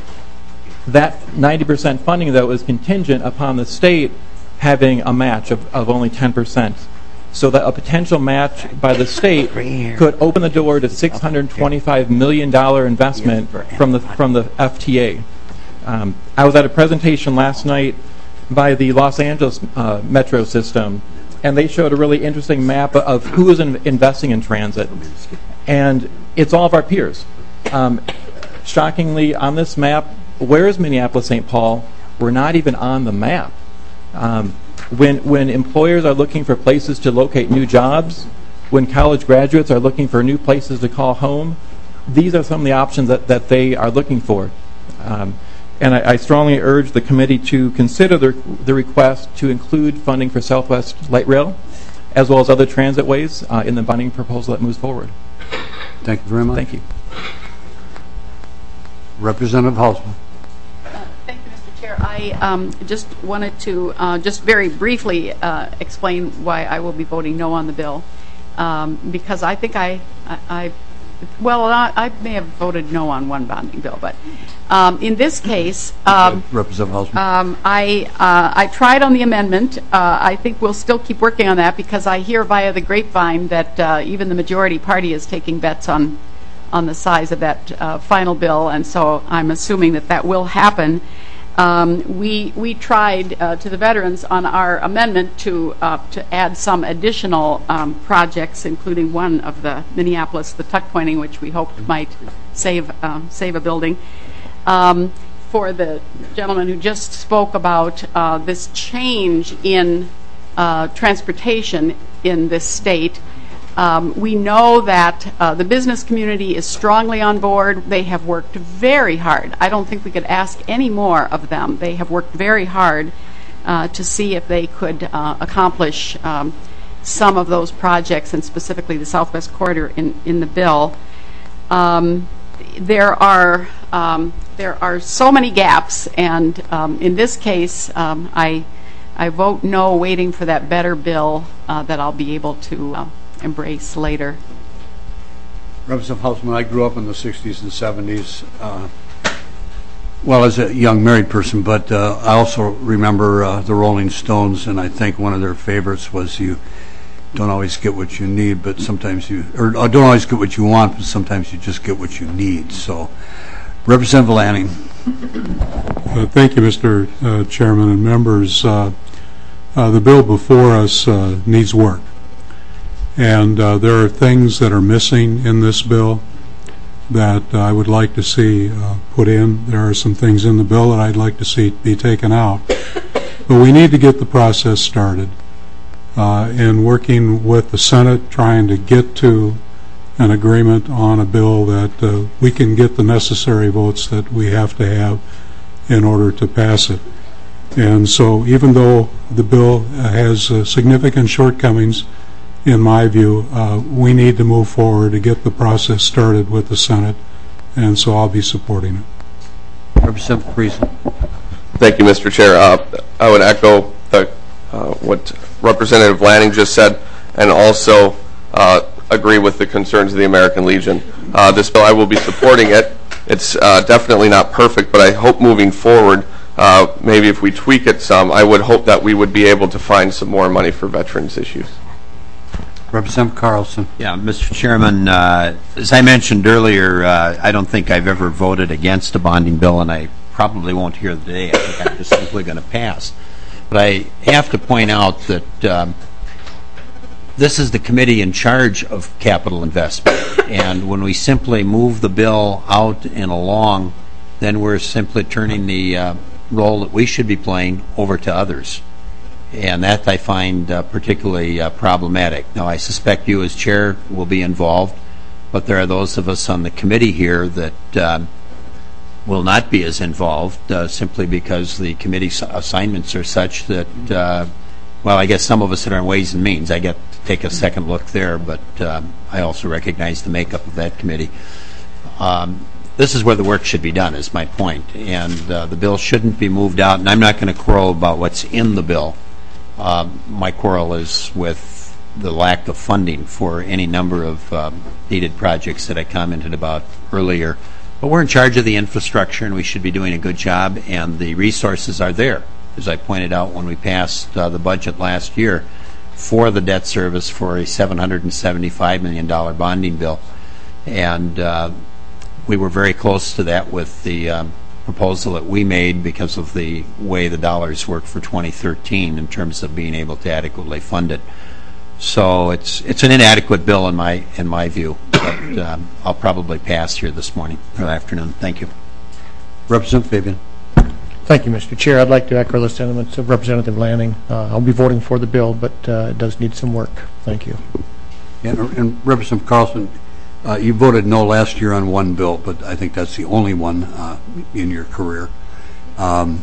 That ninety percent funding, though, is contingent upon the state having a match of, of only ten percent. So that a potential match by the state could open the door to six hundred twenty-five million dollars investment from the from the F T A. Um, I was at a presentation last night by the Los Angeles uh, Metro System, and they showed a really interesting map of who is in investing in transit. And it's all of our peers. Um, shockingly, on this map, where is Minneapolis-Saint Paul? We're not even on the map. Um, when, when employers are looking for places to locate new jobs, when college graduates are looking for new places to call home, these are some of the options that, that they are looking for. Um, And I, I strongly urge the committee to consider the, the request to include funding for Southwest Light Rail, as well as other transit ways uh, in the funding proposal that moves forward. Thank you very much. Thank you. Representative Hausman. Uh, thank you, Mister Chair. I um, just wanted to uh, just very briefly uh, explain why I will be voting no on the bill, um, because I think I, I, I well, I, I may have voted no on one bonding bill, but um, in this case, um, Representative Hausman. um, I uh, I tried on the amendment. Uh, I think we'll still keep working on that because I hear via the grapevine that uh, even the majority party is taking bets on on the size of that uh, final bill, and so I'm assuming that that will happen. Um, we we tried uh, to the veterans on our amendment to uh, to add some additional um, projects, including one of the Minneapolis, the tuck pointing, which we hoped might save uh, save a building. Um, for the gentleman who just spoke about uh, this change in uh, transportation in this state, Um, we know that uh, the business community is strongly on board. They have worked very hard. I don't think we could ask any more of them. They have worked very hard uh, to see if they could uh, accomplish um, some of those projects, and specifically the Southwest Corridor in, in the bill. Um, there are um, there are so many gaps, and um, in this case, um, I I vote no, waiting for that better bill uh, that I'll be able to uh, embrace later. Representative Hausman, I grew up in the sixties and seventies, uh, well, as a young married person, but uh, I also remember uh, the Rolling Stones, and I think one of their favorites was you don't always get what you need, but sometimes you, or, or don't always get what you want, but sometimes you just get what you need. So, Representative Lanning. Uh, thank you, Mister Uh, Chairman and members. Uh, uh, the bill before us uh, needs work. And uh, there are things that are missing in this bill that uh, I would like to see uh, put in. There are some things in the bill that I'd like to see be taken out. But we need to get the process started. Uh, in working with the Senate, trying to get to an agreement on a bill that uh, we can get the necessary votes that we have to have in order to pass it. And so even though the bill has uh, significant shortcomings, in my view, uh, we need to move forward to get the process started with the Senate, and so I'll be supporting it. Representative Friesen. Thank you, Mister Chair. Uh, I would echo the, uh, what Representative Lanning just said, and also uh, agree with the concerns of the American Legion. Uh, this bill, I will be supporting it. It's uh, definitely not perfect, but I hope moving forward, uh, maybe if we tweak it some, I would hope that we would be able to find some more money for veterans issues. Representative Carlson. Yeah, Mister Chairman, uh, as I mentioned earlier, uh, I don't think I've ever voted against a bonding bill, and I probably won't here today. I think I'm just simply going to pass. But I have to point out that um, this is the committee in charge of capital investment, and when we simply move the bill out and along, then we're simply turning the uh, role that we should be playing over to others. And that I find uh, particularly uh, problematic. Now, I suspect you as chair will be involved, but there are those of us on the committee here that um, will not be as involved uh, simply because the committee assignments are such that, uh, well, I guess some of us that are in Ways and Means, I get to take a second look there, but um, I also recognize the makeup of that committee. Um, this is where the work should be done, is my point, and uh, the bill shouldn't be moved out, and I'm not going to quarrel about what's in the bill. Uh, my quarrel is with the lack of funding for any number of um, needed projects that I commented about earlier. But we're in charge of the infrastructure, and we should be doing a good job, and the resources are there. As I pointed out when we passed uh, the budget last year for the debt service for a seven hundred seventy-five million dollars bonding bill. And uh, we were very close to that with the um, proposal that we made because of the way the dollars work for twenty thirteen in terms of being able to adequately fund it. So it's it's an inadequate bill in my in my view, but um, I'll probably pass here this morning or afternoon. Thank you. Representative Fabian. Thank you, Mister Chair. I'd like to echo the sentiments of Representative Lanning. Uh, I'll be voting for the bill, but uh, it does need some work. Thank you. And, and Representative Carlson, uh, you voted no last year on one bill, but I think that's the only one uh, in your career. Um,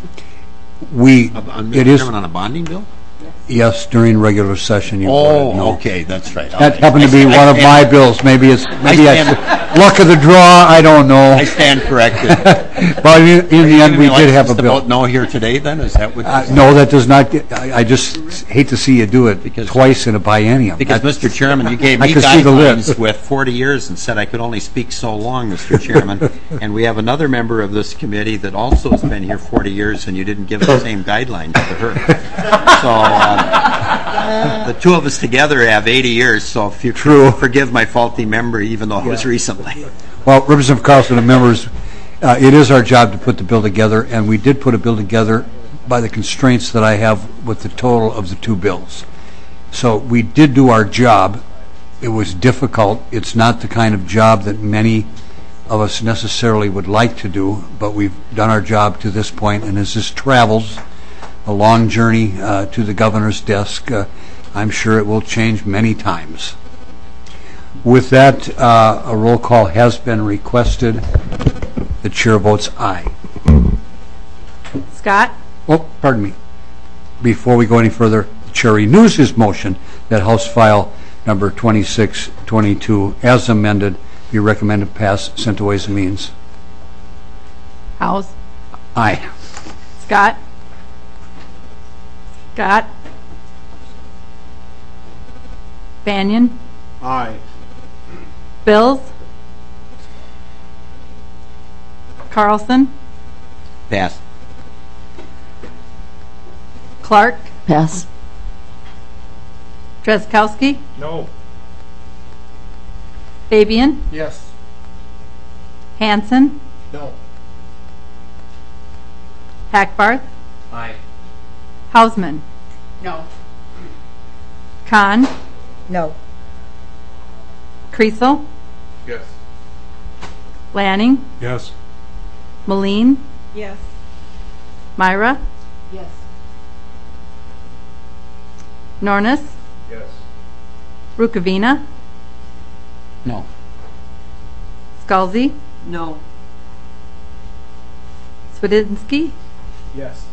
we on, it is on a bonding bill. Yes, during regular session. You oh, voted no. Okay, that's right. That okay. happened to be I, one I of stand, my bills. Maybe it's maybe I it's luck of the draw. I don't know. I stand corrected. Well, in, in the end, we did have a bill. Vote no here today. Then is that what? Uh, no, that does not. Get, I, I just hate to see you do it because, twice in a biennium. Because, that, Mister Chairman, you gave me guidelines with forty years and said I could only speak so long, Mister Chairman. And we have another member of this committee that also has been here forty years, and you didn't give the same guidelines to her. So um, the two of us together have eighty years. So if you True. forgive my faulty memory, even though it was recently. Well, Representative Carlson and members, uh, it is our job to put the bill together, and we did put a bill together by the constraints that I have with the total of the two bills. So we did do our job. It was difficult. It's not the kind of job that many of us necessarily would like to do, but we've done our job to this point, and as this travels, a long journey uh, to the governor's desk, uh, I'm sure it will change many times. With that, uh, a roll call has been requested. The chair votes aye. Scott? Oh, pardon me. Before we go any further, the chair renews his motion that House File number twenty-six twenty-two, as amended, be recommended pass, sent to Ways and Means. House? Aye. Scott? Scott? Banyan? Aye. Bills? Carlson? Pass. Clark? Pass. Drazkowski? No. Fabian? Yes. Hanson? No. Hackbarth? Aye. Hausman? No. Khan? No. Kriesel? Yes. Lanning? Yes. Moline? Yes. Myra? Yes. Nornis? Yes. Rukavina? No. Scalzi? No. Swedzinski? Yes.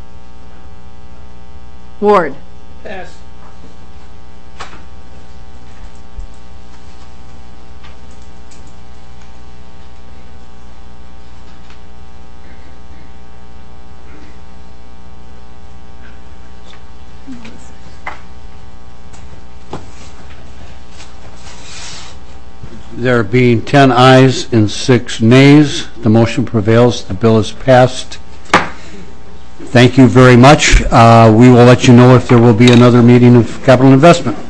Ward? Pass. There being ten ayes and six nays, the motion prevails. The bill is passed. Thank you very much. Uh, we will let you know if there will be another meeting of capital investment.